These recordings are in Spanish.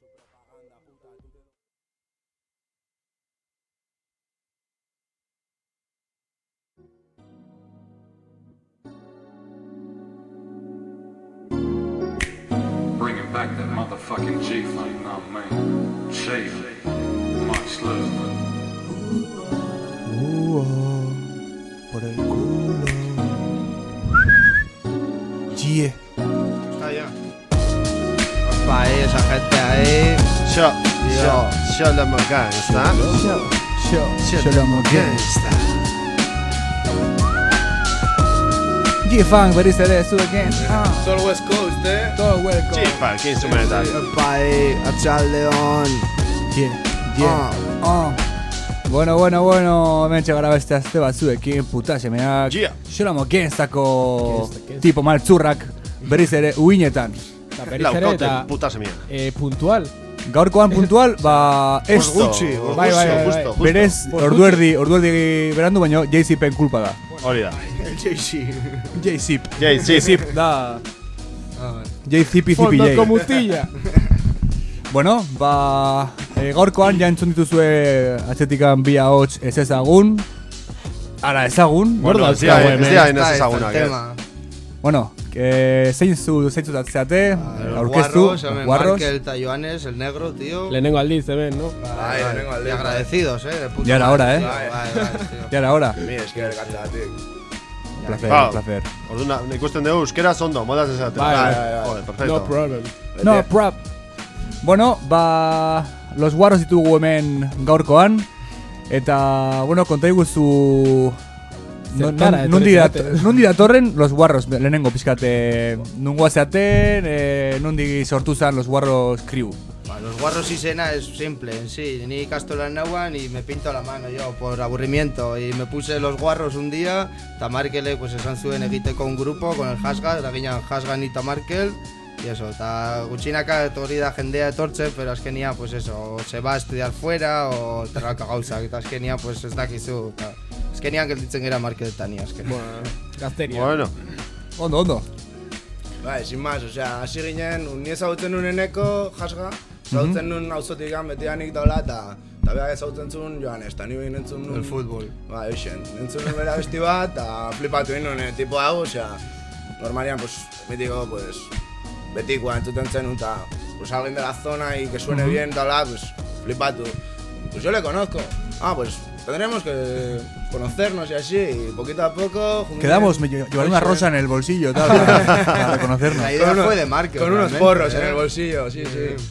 Bringing back that motherfucking G-Funk, no man. Shave, much love. Por el culo. Yeah. Está ya. Opa, esa gente ahí. Yo lo gangsta. Yo lo amo gangsta. G-Funk, berriz ere, zu again. Todo West Coast, Todo welcome. G-Funk instrumental. Opa, atxaldeon. Bueno, hemen txegara beste azte batzuekin, puta semeak. Yeah. Yo lo amo gangstako tipo maltzurrak berriz ere uinetan. Laukote, puta semia. Puntual. Gaurkoan puntual, ez. Gutxi, Bai. justo. Berez, orduerdi berandu, baino J-Zipen kulpa da. Hori da. J-Zip da. J-Zipi Fondo J. comutilla. Bueno, gaurkoan ja entzun dituzue atzetikan bi ahots ez ezagun. Ara ezagun. Bueno, ez dira ez ezagunak, Bueno, zeintzut zeate, aurkeztu, Guarros. Markel eta Joanes, el negro, tío. Lehenengo aldiz, hemen, ¿no? Lehenengo aldiz. Y agradecidos, de puta. Ya era hora, Vale, Ya era hora. Mira, es que ergatik. Placer. Orduna, ikusten dugu euskaraz ondo, modaz ezate. Joder, perfecto. No problem. No prop. Bueno, los Guarros ditugu hemen gaurkoan. Eta, bueno, konta iguzu... Nundi datorren los Guarros, lehenengo pizkate nungoa zeaten, nundi sortu zan los Guarros crew. Los Guarros izena es simple en sí, ni ikastolan nauan y me pinto la mano yo por aburrimiento y me puse los Guarros un día, Tamarkele pues esan zuen egiteko un grupo con el Hasga, da ginean Hasgan y Tamarkel y eso, eta gutxinaka hori da jendea etortze, pero azkenia pues eso, o se va a estudiar fuera o terraka gauzak, eta azkenia pues ez dakizu, eta azkenian gelditzen gara Markedetan azken. Gazteria. Bueno. Ondo. Bai, sin más, o sea, hasi ginen, ni ezagutzen nuneneko Hasga, ezagutzen nun auzotik betianik daula, eta beha ezagutzen zuen Joanes, eta ni behin entzun nun... El fútbol. Ba, eusen, entzun nun bera besti bat, eta flipatu nun, tipo hau, o sea, normalian, pues, mítico, pues, betikoa entzuten zen, eta, pues, alguien de la zona y que suene bien, tal, pues, flipatu. Pues yo le conozco. Pues, tendremos que conocernos y así, y poquito a poco... Quedamos, llevar una rosa en el bolsillo, tal, para reconocernos. La idea fue de Markel. Con unos porros en el bolsillo, sí.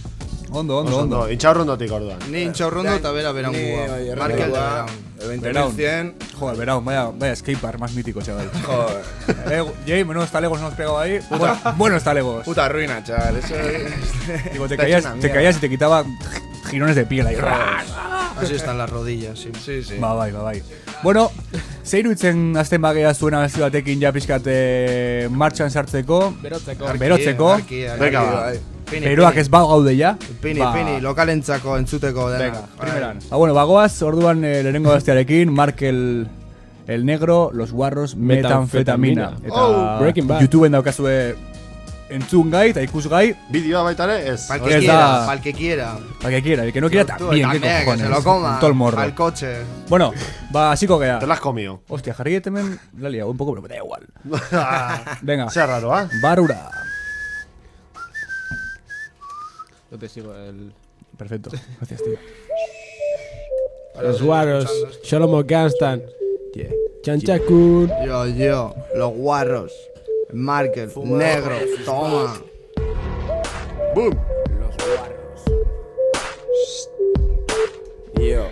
Ondo. Intxaurrondotik orduan. Ni intxaurrondo eta bera berangoa. Markel de Beraun. El 20.100. Joder, Beraun, vaya skatepark más mítico, chaval. Joder. Jay, menudos talegos nos hemos pegado ahí. Buenos talegos. Puta ruina, chaval. Eso Digo, te caías y te quitaba girones de piel ahí. Así están las rodillas, sí. Bai. Bueno, zeiruitzen azten bagea zuen abesti batekin ja pixkate martxan sartzeko. Berotzeko. Venga, ba. Beroak ez bau gaude ja. Pini, lokalentzako entzuteko dena. Venga, primeran. Bueno, bagoaz, orduan lehenengo abestiarekin, Markel el negro, los Guarros, metanfetamina. Eta YouTubeen daukazue entzun gai eta ikus gai. Bideoa baita ere, ez. Pal que quiera. El que no quiera también, qué cojones. Que se lo coma, todo el morro. al coche. Bueno, hasiko gea. Te lo has comido. Hostia, jarri hemen la he liado un poco, pero me da igual. Venga. Sea raro, ¿eh? Barura. Yo te sigo el... Perfecto, gracias, tío. Los Guarros, Sholomo Ganstan, Yeah. Chanchakun. Yo, los Guarros, Markel, negro, toma. Boom. Los Guarros. Yo.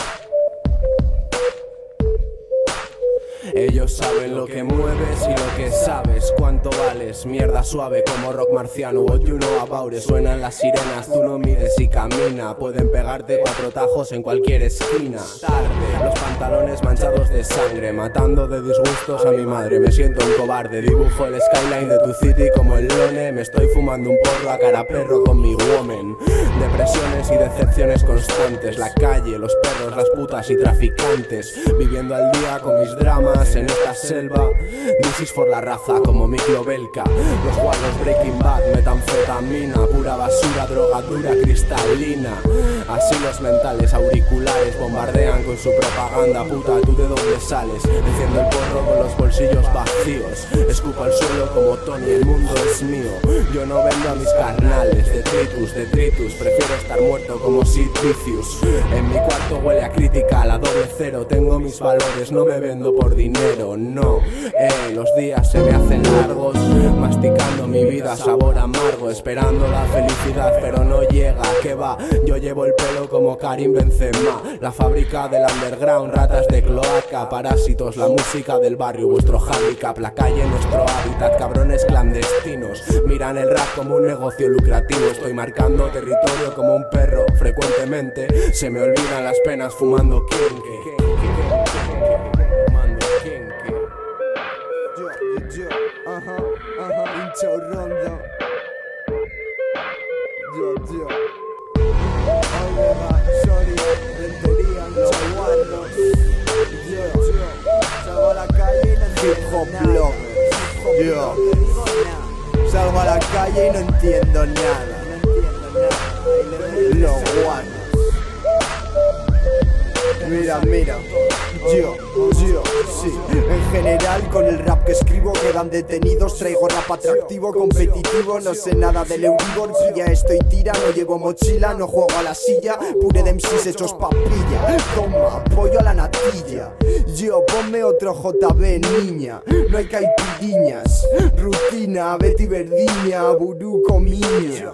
Ellos saben lo que mueves y lo que sabes, cuánto vales, mierda suave como rock marciano. What you know about it, suenan las sirenas, tú no mides y camina. Pueden pegarte 4 tajos en cualquier esquina. Tarde, los pantalones manchados de sangre, matando de disgustos a mi madre. Me siento un cobarde, dibujo el skyline de tu city como el Lone. Me estoy fumando un porro a cara perro con mi woman. Depresiones y decepciones constantes, la calle, los perros, las putas y traficantes. Viviendo al día con mis dramas en esta esta selva. This is for la raza como Miklo Belka. Los guardos Breaking Bad, metanfetamina, pura basura, drogadura cristalina. Así los mentales auriculares bombardean con su propaganda. Puta, ¿tú de dónde sales? Enciendo el porro con los bolsillos vacíos. Escupo al suelo como Tony, el mundo es mío. Yo no vendo a mis carnales, detritus. Prefiero estar muerto como Sid Vicious. En mi cuarto huele a crítica, a la doble cero. Tengo mis valores, no me vendo por dinero, no. Los días se me hacen largos, masticando mi vida sabor amargo, esperando la felicidad pero no llega, que va. Yo llevo el pelo como Karim Benzema, la fábrica del underground, ratas de cloaca, parásitos, la música del barrio, vuestro handicap, la calle nuestro hábitat, cabrones clandestinos. Miran el rap como un negocio lucrativo, estoy marcando territorio como un perro. Frecuentemente se me olvidan las penas fumando kinky. Hincho rondo. Yo. Oiga, sorry, rentería, no guardo. Yo. Salgo a la calle y no entiendo nada. Yo. Salgo a la calle y no entiendo nada. Los guardos. Mira, yo, sí. En general con el rap que escribo quedan detenidos. Traigo rap atractivo, competitivo. No sé nada del Euribor, ya estoy tira. No llevo mochila, no juego a la silla. Pure de MCs hechos papilla. Toma, pollo a la natilla. Yo, ponme otro JB, niña. No hay caipiriñas. Rutina, Betty Verdiña, Burú Comiña.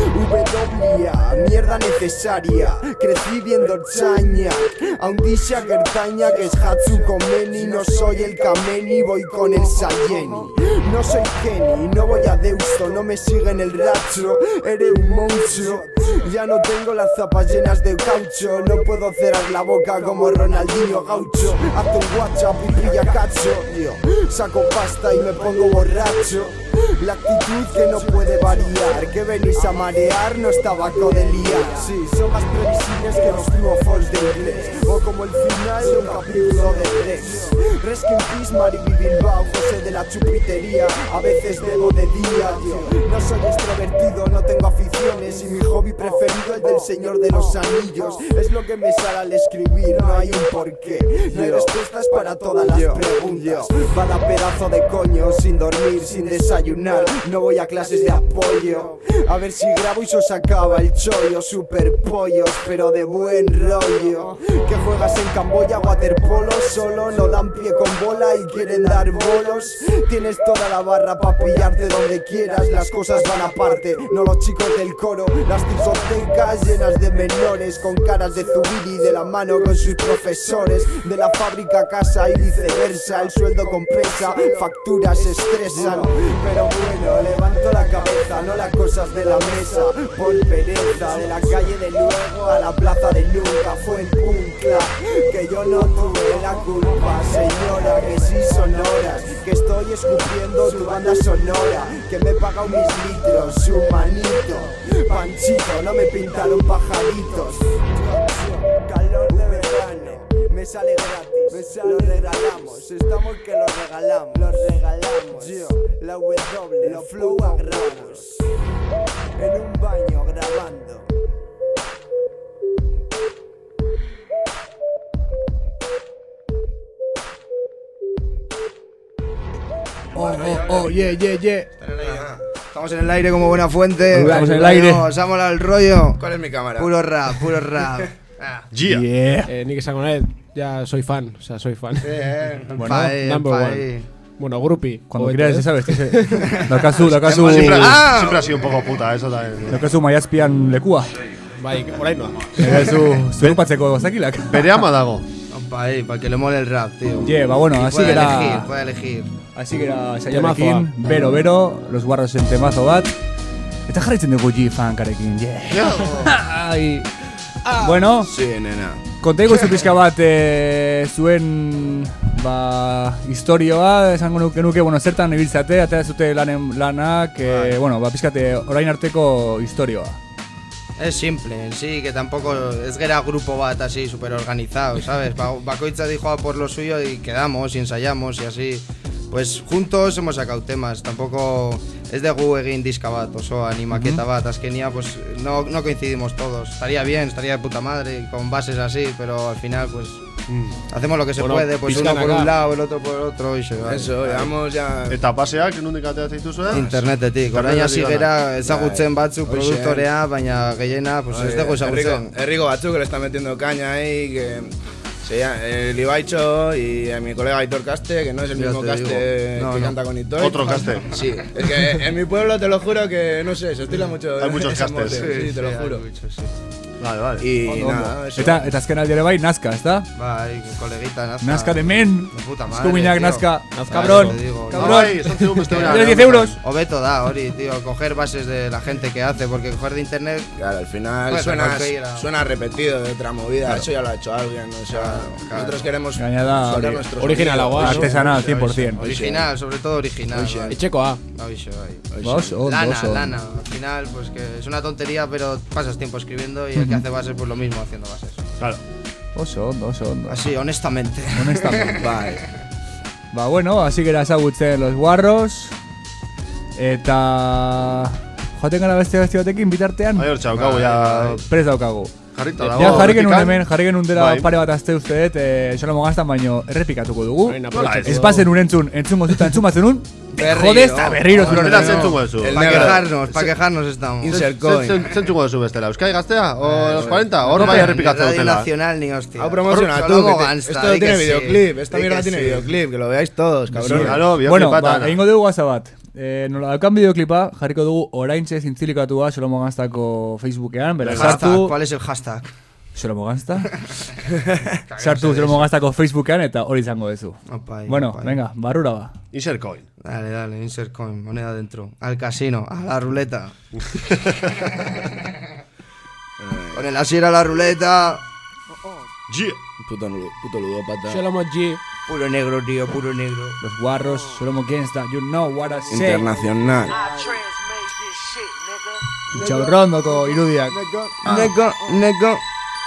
WA, mierda necesaria. Crecí viendo chaña. Aundisha Gertaña, que es Hatsu Komeni. No soy el Kameni, voy con el Sayeni. No soy Kenny, no voy a Deusto. No me sigue en el racho, eres un monstruo. Ya no tengo las zapas llenas de caucho. No puedo cerrar la boca como Ronaldinho Gaucho. Hazte un WhatsApp y pilla cacho. Yo saco pasta y me pongo borracho. La actitud que no puede variar. Que venís a marear, no es tabaco de liar. Sí, son más previsibles que los true false de inglés. O como el final de un capítulo de Rex. Rest in peace, Mariby Bilbao, José de la Chupitería. A veces bebo de día, yo no soy extrovertido, no tengo aficiones. Y mi hobby preferido, el del Señor de los Anillos. Es lo que me sale al escribir, no hay un porqué. No hay respuestas para todas las preguntas. Vada pedazo de coño, sin dormir, sin desayunar. No voy a clases de apoyo. A ver si grabo y se os acaba el chollo. Super pollos, pero de buen rollo. Que juegas en Camboya, waterpolo. Solo no dan pie con bola y quieren dar bolos. Tienes toda la barra pa' pillarte donde quieras. Las cosas van aparte, no los chicos del coro. Las discotecas llenas de menores con caras de Zubiri de la mano con sus profesores. De la fábrica a casa y viceversa. El sueldo compensa, facturas se estresan. Pero bueno, levanto la cabeza, no las cosas de la mesa. Por pereza, de la calle de luego a la plaza de nunca. Fue el puncla, que yo no tuve la culpa. Señora, que sí son horas, que estoy escupiendo tu banda sonora. Que me he pagado mis litros, su manito. Panchito, no me pintaron pajaritos. Calor de verano, me sale gratis, lo regalamos. Estamos que lo regalamos. Yo, la W, los flow a gramos. En un baño grabando. Yeah. Estamos en el aire como buena fuente. Estamos en el aire. Vamos a molar el rollo. ¿Cuál es mi cámara? Puro rap. Yeah. Nick Sangonet, ya soy fan, o sea, soy fan. Bueno, number one. Bueno, groupie. Cuando Oete. quieras, ¿sabes? Daukazu Siempre ha sido un poco puta, eso también. daukazu maiazpian lekua. Bai, orain noa. Zu ocupatzeko zakilak. Bereama dago. Para que le mole el rap, tío. Lleva, bueno, Y así puede que era... puede elegir. Así que era Temazoa. saiarekin, bero, los guarros en temazo bat. Eta jarraitzen dugu G-Funkarekin, Ai. Bueno, Sí, nena. kontaigu zu pixka bat zuen historioa, esango nuke, bueno, zertan ibiltzate, atera zute lanak, bueno, pixkate orain arteko historioa. Es simple, en sí, que tampoco es que era grupo bat así, súper organizado, ¿sabes? Bakoitza dijo a por lo suyo y quedamos y ensayamos y así. Pues juntos hemos sacado temas, tampoco es de gu egin diska bat, osoa, ni maqueta bat, azkenia, pues no coincidimos todos. Estaría bien, estaría de puta madre, con bases así, pero al final pues hacemos lo que se puede, pues uno por un lado, el otro por el otro y se va. Eso, llevamos ya... Eta paseak, nondik ateratzen dituzue? Internetetik, orain hasi gera ezagutzen batzuk produktorea, baina gehiena, pues ez dugu ezagutzen. Herriko batzuk que le está metiendo caña ahí, que... Sí, el Ibaicho y a mi colega Aitor Caste, que no es el mismo Caste que canta con Hitor. Otro Caste. Sí, es que en mi pueblo te lo juro que, no sé, se estila mucho. Hay muchos Castes. Sí, te lo juro. Vale. Y nada, eso. Eta azken aldi ere bai, Nazka, ezta? Bai, coleguita, Nazka. Nazka de men. De puta madre, Eskuminak tío. Nazka. Nazka, Cabrón. te digo. Cabrón. Ay, son tío, ¿Tienes 10 euros? Obeto da, Ori, tío, coger bases de la gente que hace, porque coger de internet... Claro, al final Pues, suena repetido de otra movida, Claro. eso ya lo ha hecho alguien, o sea, Claro. nosotros queremos Gainada, sacar hori. nuestros Original sonidos. agua, Artesanal, 100%. Original, sobre todo original. bai. Etxekoa. Oixo, bai. Oso, oso. Lana, al final, pues que es una tontería, pero pasas tiempo escribiendo y el que hace bases, pues lo mismo haciendo bases. Claro. Oso ondo. Así, honestamente. Honestamente. Bai. Ba, bueno, hasi gera ezagutzen los guarros. Eta... Joaten gara beste batekin bitartean. Bai, hortxe, daukagu ya... Prez daukagu. Jarrita dago. Ja, jarri genuen hortikan. hemen, jarri genuen dela Bai. pare bat azte uste dut, Xolomo Gaztan baino errepikatuko dugu. Orain aprobetxatu Ez dugu. bazen entzungo zuta, entzun bazen un. Berriro. Jode, eta berriro zuen. Bestela zentzuko duzu. El Pa quejarnos estamos. Insert coin. Zentzuko duzu bestela. Euskadi Gaztea? O los 40? Hor bai errepikatzen Radio dutela. Nacional ni hostia. Hau promociona tú, Solomo que Gansta, esto di que tiene sí. videoclip, esta Di mierda que tiene sí. videoclip, que lo veáis todos, cabrón. Claro, Bueno, videoclipata. egingo dugu gaza bat. Nola daukan bideoklipa, jarriko dugu oraintxe zintzilikatua Xolomo Ganstako Facebookean, beraz Hashtag, sartu ¿cuál es el hashtag? Xolomo Gansta. Sartu Xolomo Ganstako Facebookean eta hori izango duzu. Opai, Bueno, opai. venga, barrura ba. Insert coin. Dale, insert coin, moneda dentro. Al casino, a la ruleta. Con el asier a la ruleta. Yeah. Puto ludópata. Xolomo G. Puro negro, tío, puro negro. Los guarros, Xolomo Gangsta, you know what I say. Internacional. Txaurrondoko irudiak. Nego.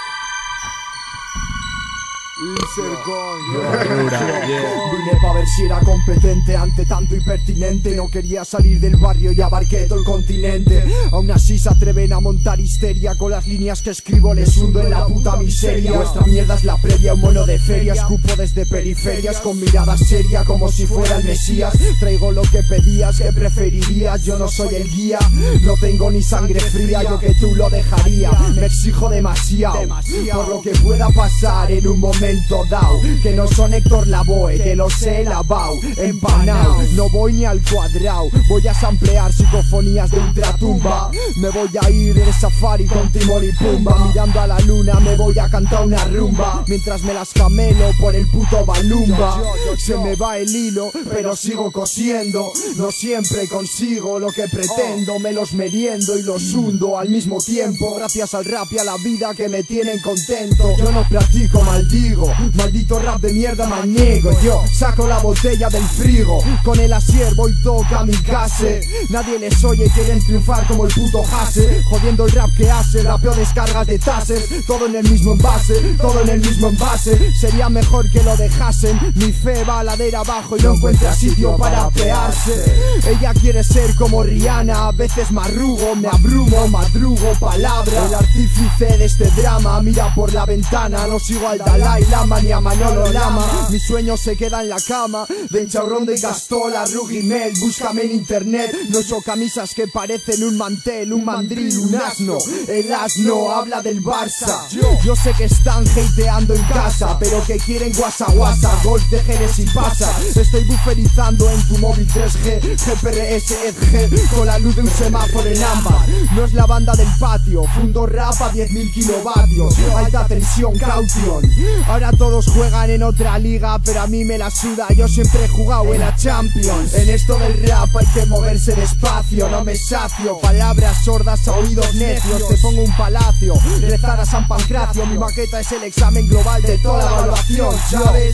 Vine pa' ver si era competente ante tanto impertinente. No quería salir del barrio y abarqué todo el continente. Aún así se atreven a montar histeria. Con las líneas que escribo les hundo en la puta miseria. Vuestra mierda es la previa, un mono de feria. Escupo desde periferias con mirada seria como si fuera el mesías. Traigo lo que pedías, que preferirías. Yo no soy el guía, no tengo ni sangre fría. Yo que tú lo dejaría, me exijo demasiado por lo que pueda pasar en un momento dado. Que no son Héctor Lavoe, que los he lavado, empanao. No voy ni al cuadrado, voy a samplear psicofonías de ultratumba. Me voy a ir de safari con Timón y Pumba. Mirando a la luna me voy a cantar una rumba mientras me las camelo por el puto balumba. Se me va el hilo, pero sigo cosiendo. No siempre consigo lo que pretendo. Me los meriendo y los hundo al mismo tiempo. Gracias al rap y a la vida que me tienen contento. Yo no practico, maldigo. Maldito rap de mierda maniego. Yo saco la botella del frigo. Con el asier voy toca mi case. Nadie les oye, quieren triunfar como el puto Hase. Jodiendo el rap que hace, rapeo descargas de tases. Todo en el mismo envase, todo en el mismo envase. Sería mejor que lo dejasen. Mi fe va ladera abajo y no encuentra sitio para apearse. Ella quiere ser como Rihanna. A veces me arrugo, me abrumo, madrugo palabra. El artífice de este drama mira por la ventana. No sigo al Dalai Lama ni a Manolo Lama. Mi sueño se queda en la cama. De Enchaurrón de Castola, Rugimel. Búscame en internet. No uso camisas que parecen un mantel, un mandril, un asno. El asno habla del Barça. Yo sé que están hateando en casa, pero que quieren guasa guasa. Golf de Jerez y pasa. Estoy buferizando en tu móvil 3G. GPRS EdG con la luz de un semáforo en ámbar. No es la banda del patio. Fundo rap a 10.000 kilovatios. Alta tensión, caution. Ahora todos juegan en otra liga, pero a mí me la suda. Yo siempre he jugado en la Champions. En esto del rap hay que moverse despacio. No me sacio, palabras sordas a oídos necios. Te pongo un palacio, rezar a San Pancracio. Mi maqueta es el examen global de toda la evaluación, ¿sabes?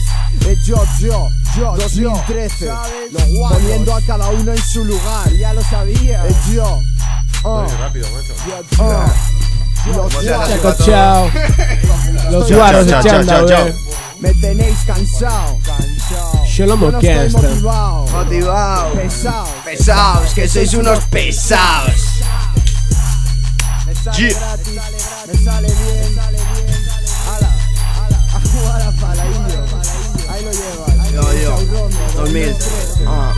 Yo 2013, poniendo a cada uno en su lugar. Ya lo sabía. Yo Rápido, macho. Chao, chao. Los guaros Chao, chao, echando, chao, chao. Me tenéis cansado. Yo lo No estoy moqueaste. motivado. Motivado. Pesado. Pesados, que sois unos pesados. Me sale Yeah. gratis. Me sale bien. Ala, a jugar a palaillo. Ahí lo llevas. Yo. 2000. Ah.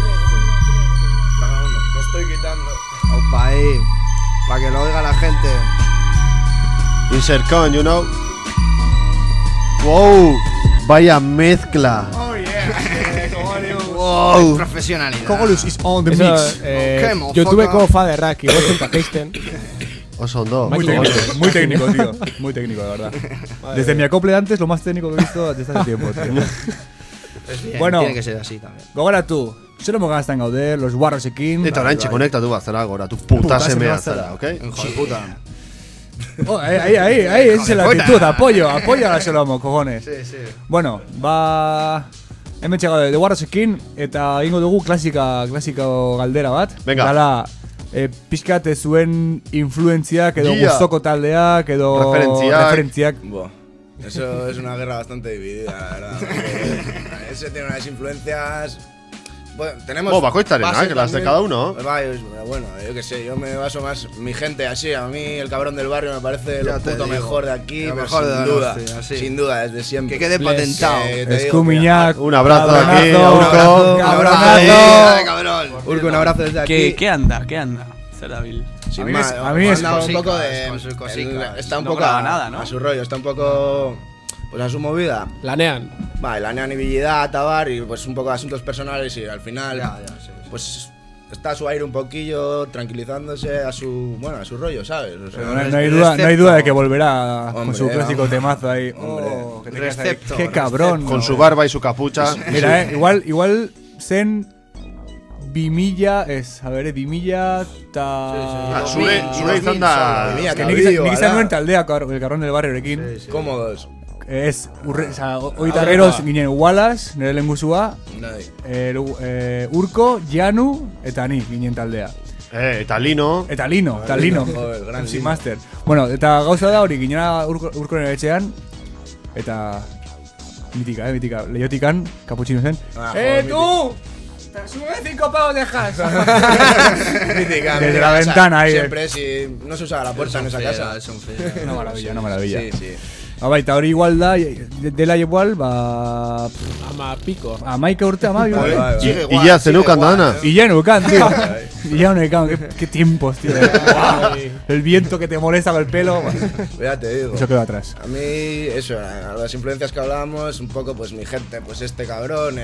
Me estoy quitando. Opa, ahí. Para que lo oiga la gente. Insert con, you know. Wow, vaya mezcla. Wow. Profesionalidad. Cogolus is on the Eso, mix. ¿Qué, yo tuve motherfucker? como fa de rack y vos encajaste. O son dos. Muy técnico, muy técnico, tío. Muy técnico, de verdad. Desde mi acople de antes, lo más técnico que he visto desde hace tiempo, tío. Es bien, Bueno. tiene que ser así también. Gogoratu, zer mo gaztan gaude, los guarrosekin. Eta oraintxe konektatu bat zara gora, tu puta semea zara, ok? Hijo de puta. Oh, ahí, esa es la actitud, apoyo a la Solomo, cojones. Sí, sí. Bueno, hemen txego de guarrosekin, eta egingo dugu klasiko galdera bat. Venga. Dala, pixkat zuen influentziak edo Yeah. gustoko taldeak edo referentziak. Buah. Eso es una guerra bastante dividida, la verdad. porque ese tiene unas influencias. Bueno, tenemos. Bakoitzaren, base que las de también. cada uno. Bueno, yo qué sé, yo me baso más. Mi gente así, a mí el cabrón del barrio me parece Ya lo te puto digo. mejor de aquí, Lo pero mejor sin de duda. Donostia, sí. Sin duda, desde siempre. Que quede patentado. Te digo, Eskumiñak, Un abrazo cabronazo, aquí a Urko. Un abrazo, cabronazo. cabrón. Urko, un abrazo desde aquí. ¿Qué anda? Zer dabil? Sin A mí más, a mí es anda un cositas, poco de. con sus cositas. Está un No poco graba nada, ¿no? a su rollo, está un poco. Pues a su movida. Lanean. Vale, la neanibilidad, tabar y pues un poco de asuntos personales y al final. Ya, sí. Pues está a su aire un poquillo, tranquilizándose a su. Bueno, a su rollo, ¿sabes? O sea, No hay duda de que volverá con Hombre, su clásico hombre. temazo ahí. Hombre. Oh, que te quedas ahí. Recepto, Qué cabrón. Con su barba y su capucha. Mira, igual zen 2000 ez, a ber, 2000 eta... Zure izan da. Que nik izan nuen taldea el carrón del barriorekin. Cómodos. Ez, oitarreros ginen Wallace, nire lehengusua, Nadie. Urko, Janu eta ni ginen taldea. Eta Lino. Eta Lino. Joder, gran MC Lino. Master. Bueno, eta gauza da hori ginena Urko nire etxean, eta mítica, leiotikan, kaputxino zen. joder, ¡Tú! ¡Te sube 5 pavos dejas! Mítica, Desde mítica, la o sea, ventana ahí. Siempre, si no se usaba la puerta en esa casa. Una maravilla. Sí, sí. Eta hori igual da, dela igual, Ama pico. amaika urte, amabi. Bai, bai, bai. Y ya zenukan dana. Y ya no can, tío. Y ya no can. Qué tiempos, tío. El viento que te molesta con el pelo. Ya te digo. Eso quedó atrás. A mí, eso, las influencias que hablábamos, un poco, pues mi gente, pues este cabrón,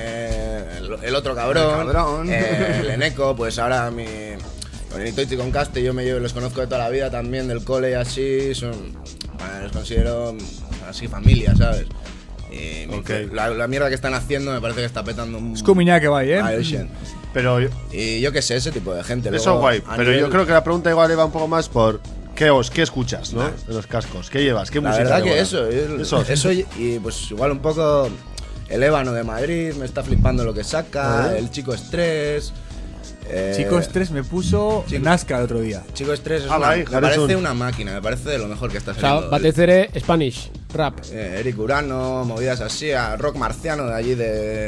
el otro cabrón, el Eneco, pues ahora con el Itoichi con Caste, yo los conozco de toda la vida también, del cole y así, los considero así familia, ¿sabes? Y la mierda que están haciendo me parece que está petando un... Eskumiña que va, ¿eh? Pero Y yo qué sé, ese tipo de gente. eso Luego, guay. a Pero nivel- yo creo que la pregunta igual iba un poco más por qué escuchas, ¿no? En los cascos. ¿Qué llevas? ¿Qué La música? verdad te que mola? eso y pues igual un poco el Ébano de Madrid, me está flipando lo que saca, el Chico Estrés. Chico Estrés me puso Nazca el otro día. Chico Estrés me Harrison. parece una máquina, me parece de lo mejor que está O sea, saliendo. batez ere Spanish, rap. Eric Urano, movidas así, a rock marciano de allí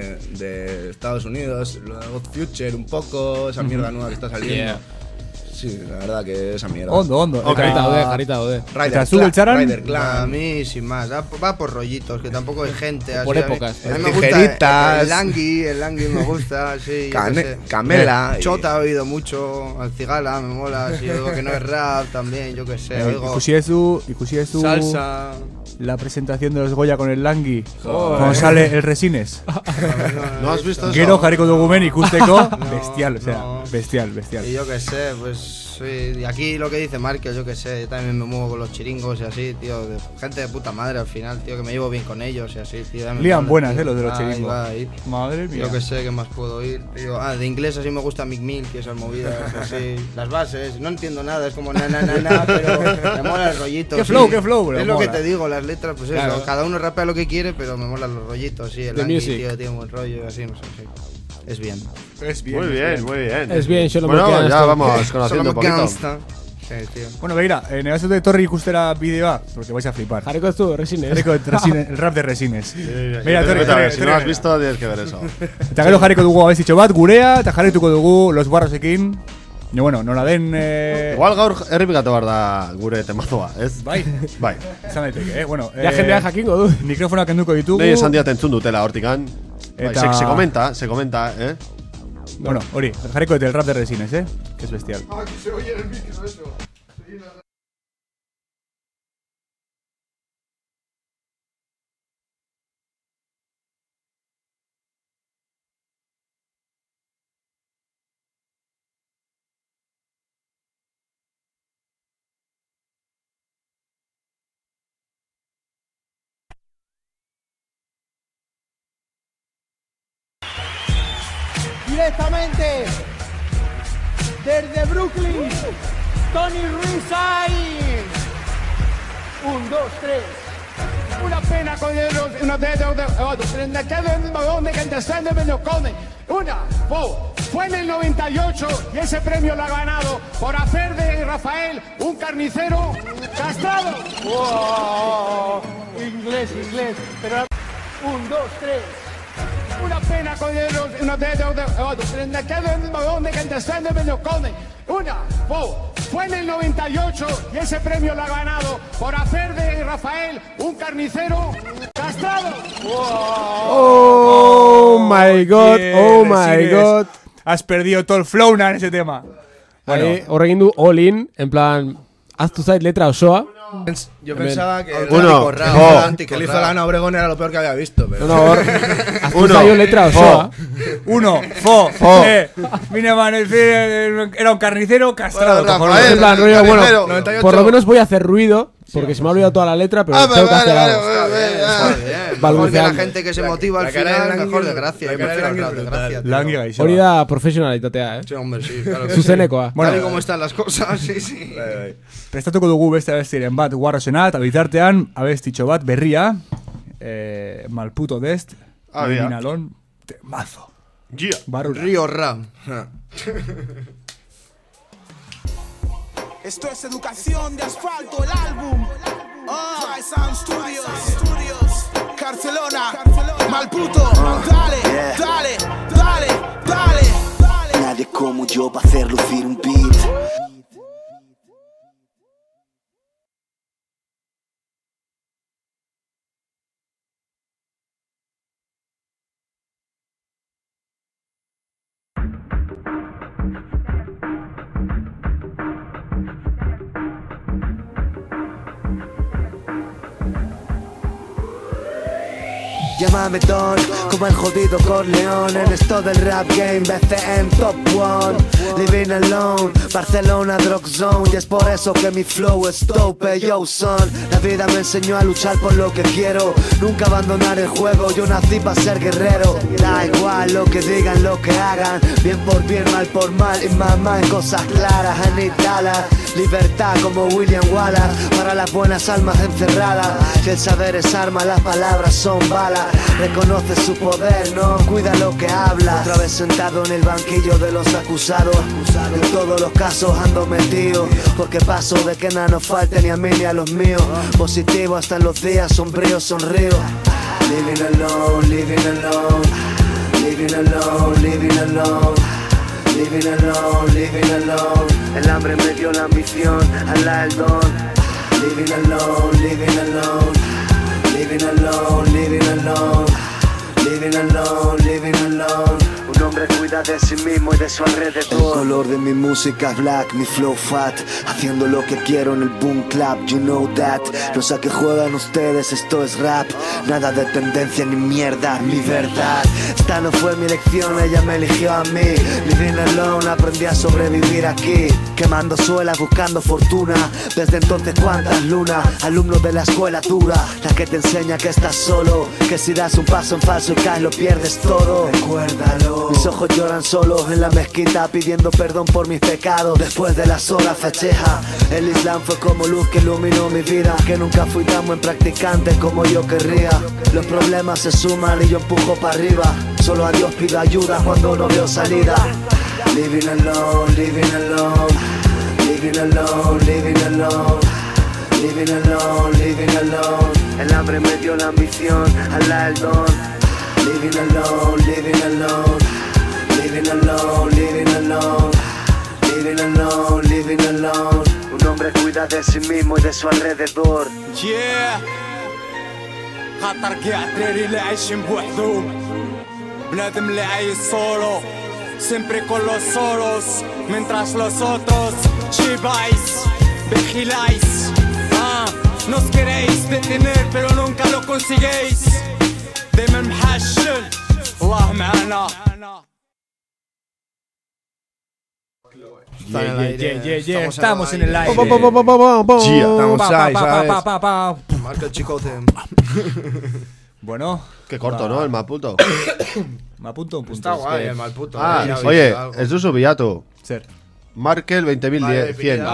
de Estados Unidos, lo de God Future un poco, esa mierda nueva que está saliendo. Yeah. Sí, la verdad que esa mierda. Ondo. Jarita daude. Eta zu beltzaran? Rider A Clan. mí, sin más, va por rollitos, que tampoco hay gente así. Por a mí- épocas. A mí me gusta Tijeritas. el Langui me gusta, sí. yo qué sé. Camela. Chota he oído mucho, al Cigala me mola, si digo que no es rap también, yo qué sé, oigo Ikusi ezu salsa. la presentación de los Goya con el Langui. Cuando sale el Resines. ¿No has visto eso? Gero jarriko dugumen ikusteko. No, Bestial, o sea, no. bestial. Y yo qué sé, pues sí, y aquí lo que dice Markel, yo qué sé, yo también me muevo con los chiringos y así, tío, gente de puta madre al final, tío, que me llevo bien con ellos y así, tío. ya me Lían mola, buenas, tío. los de los Ahí chiringos. va, ahí. Madre mía. Yo que sé, ¿qué más puedo oír? Tío, de inglés así me gusta Mick Mill, que esas movidas, así, las bases, no entiendo nada, es como na, pero me mola el rollito. Qué sí. flow, bro, Es lo que mola. te digo, las letras, pues eso, Claro. cada uno rapea lo que quiere, pero me molan los rollitos, sí, el The Langui, music. tío, tiene un buen rollo y así, no sé, sí. Es bien. Es bien. Muy bien, muy bien. Es bien, yo lo Bueno, bloqueo ya esto. vamos conociendo un Solo poquito. gangsta. Sí, tío. Bueno, begira, negazo de Torri ikustera bideoa, porque vais a flipar. Jareko ez du, resines. Jareko el rap de Resines. Begira, Si no lo has visto, tienes que ver eso. Eta gero jarriko dugu abezitxo bat, gurea, eta jarrituko dugu Los Guarrosekin. No, bueno, nola den... Igual gaur errepikatu behar da gure temazoa, ez? Bai. Bai. Esan daiteke, bueno... Ja jendea jakingo du. Mikrofonak enduko ditugu. Nei esan diat entzun dutela hortikan. Bai, Eta- se comenta, eh? Bueno, hori, jarriko el rap de Resines, que es bestial. Ah, que se oye en el micro eso. Directamente desde Brooklyn, Tony Ruiz ahí. 1, 2, 3. Una pena con una de fue en el 98 y ese premio lo ha ganado por hacer de Rafael un carnicero castrado. Wow. Inglés, pero 1, 2, 3. Una pena con una de fue en el 98 y ese premio lo ha ganado por hacer de Rafael un carnicero castrado. Oh my god, oh my Resines. god. Has perdido todo el flow en ese tema. Bueno, Horrekin du all in, en plan, haztu zait letra osoa. Yo pensaba que el Uno, que el hizo la Ana Obregón era lo peor que había visto. Pero... No, hor, haztu zaio letra osoa. uno, Mineman, era un carnicero castrado. Bueno, cojonudo. Rafael, En plan, rollo, bueno, 98. por lo menos voy a hacer ruido, porque se me ha olvidado toda la letra, pero tengo que hacer algo. Mejor que la Balbuceando. gente que se motiva al la cara de final, Langui- mejor desgracia. la Yo cara de prefiero el Langui rap, es desgracia. tío. Langi gaixoa. Hori da profesionalitatea, Sí, hombre, sí, claro que sí. Zuzenekoa. Bueno, Tal y como están las cosas, sí, sí. prestatuko dugu beste abestiren bat Guarrosena, eta bitartean abestitxo bat berria, Malputo Dest, Ah, ya. Minalon, temazo. Yeah. Barura. Río Ram. Esto es Educación de Asfalto, el álbum. Dry Sound Studios, Barcelona, Malputo. Dale. Nadie como yo para hacer lucir un beat. Llámame Don, como el jodido Corleone. En esto del rap game, BCM Top One. Living alone, Barcelona Drug Zone. Y es por eso que mi flow es dope, yo son. La vida me enseñó a luchar por lo que quiero, nunca abandonar el juego, yo nací para ser guerrero. Da igual lo que digan, lo que hagan, bien por bien, mal por mal. Y mamá en cosas claras, Anitala. Libertad como William Wallace, para las buenas almas encerradas. Que el saber es arma, las palabras son balas. Reconoce su poder, no cuida lo que habla. Otra vez sentado en el banquillo de los acusados. En todos los casos ando metido, porque paso de que nada nos falte ni a mí ni a los míos. Positivo hasta en los días sombríos, sonrío. Living alone, living alone. Living alone, living alone. Living alone, living alone. El hambre me dio la ambición, Allah el don. Living alone, living alone. Living alone, living alone. Living alone, living alone. Un hombre cuida de sí mismo y de su alrededor. El color de mi música es black, mi flow fat. Haciendo lo que quiero en el boom clap, you know that. No sé a qué juegan ustedes, esto es rap. Nada de tendencia ni mierda, mi verdad. Esta no fue mi elección, ella me eligió a mí. Living alone, aprendí a sobrevivir aquí. Quemando suelas, buscando fortuna. Desde entonces cuántas lunas. Alumno de la escuela dura, la que te enseña que estás solo. Que si das un paso en falso y caes lo pierdes todo. Recuérdalo. Mis ojos lloran solos en la mezquita, pidiendo perdón por mis pecados. Después de las horas festeja. El Islam fue como luz que iluminó mi vida, que nunca fui tan buen practicante como yo querría. Los problemas se suman y yo empujo para arriba. Solo a Dios pido ayuda cuando no veo salida. Living alone, living alone. living alone, living alone. Living alone, living alone. El hambre me dio la ambición, Alá el don. Living alone, living alone. Living alone, living alone. Living alone, living alone. Un hombre cuida de sí mismo y de su alrededor. Yeah خاطر كيعتري اللي عايشين بوحدهم بنادم اللي عايش solo siempre con los solos mientras los otros lleváis vigiláis nos queréis detener pero nunca lo consiguéis دايما محشل الله معنا. Estamos en el aire. Estamos ahí, ¿sabes? Marca el chicote. Bueno. Qué corto, ¿no? El Maputo. Maputo un punto. Está guay el Maputo. Oye, ez duzu bilatu. Zer. Markel 20.100.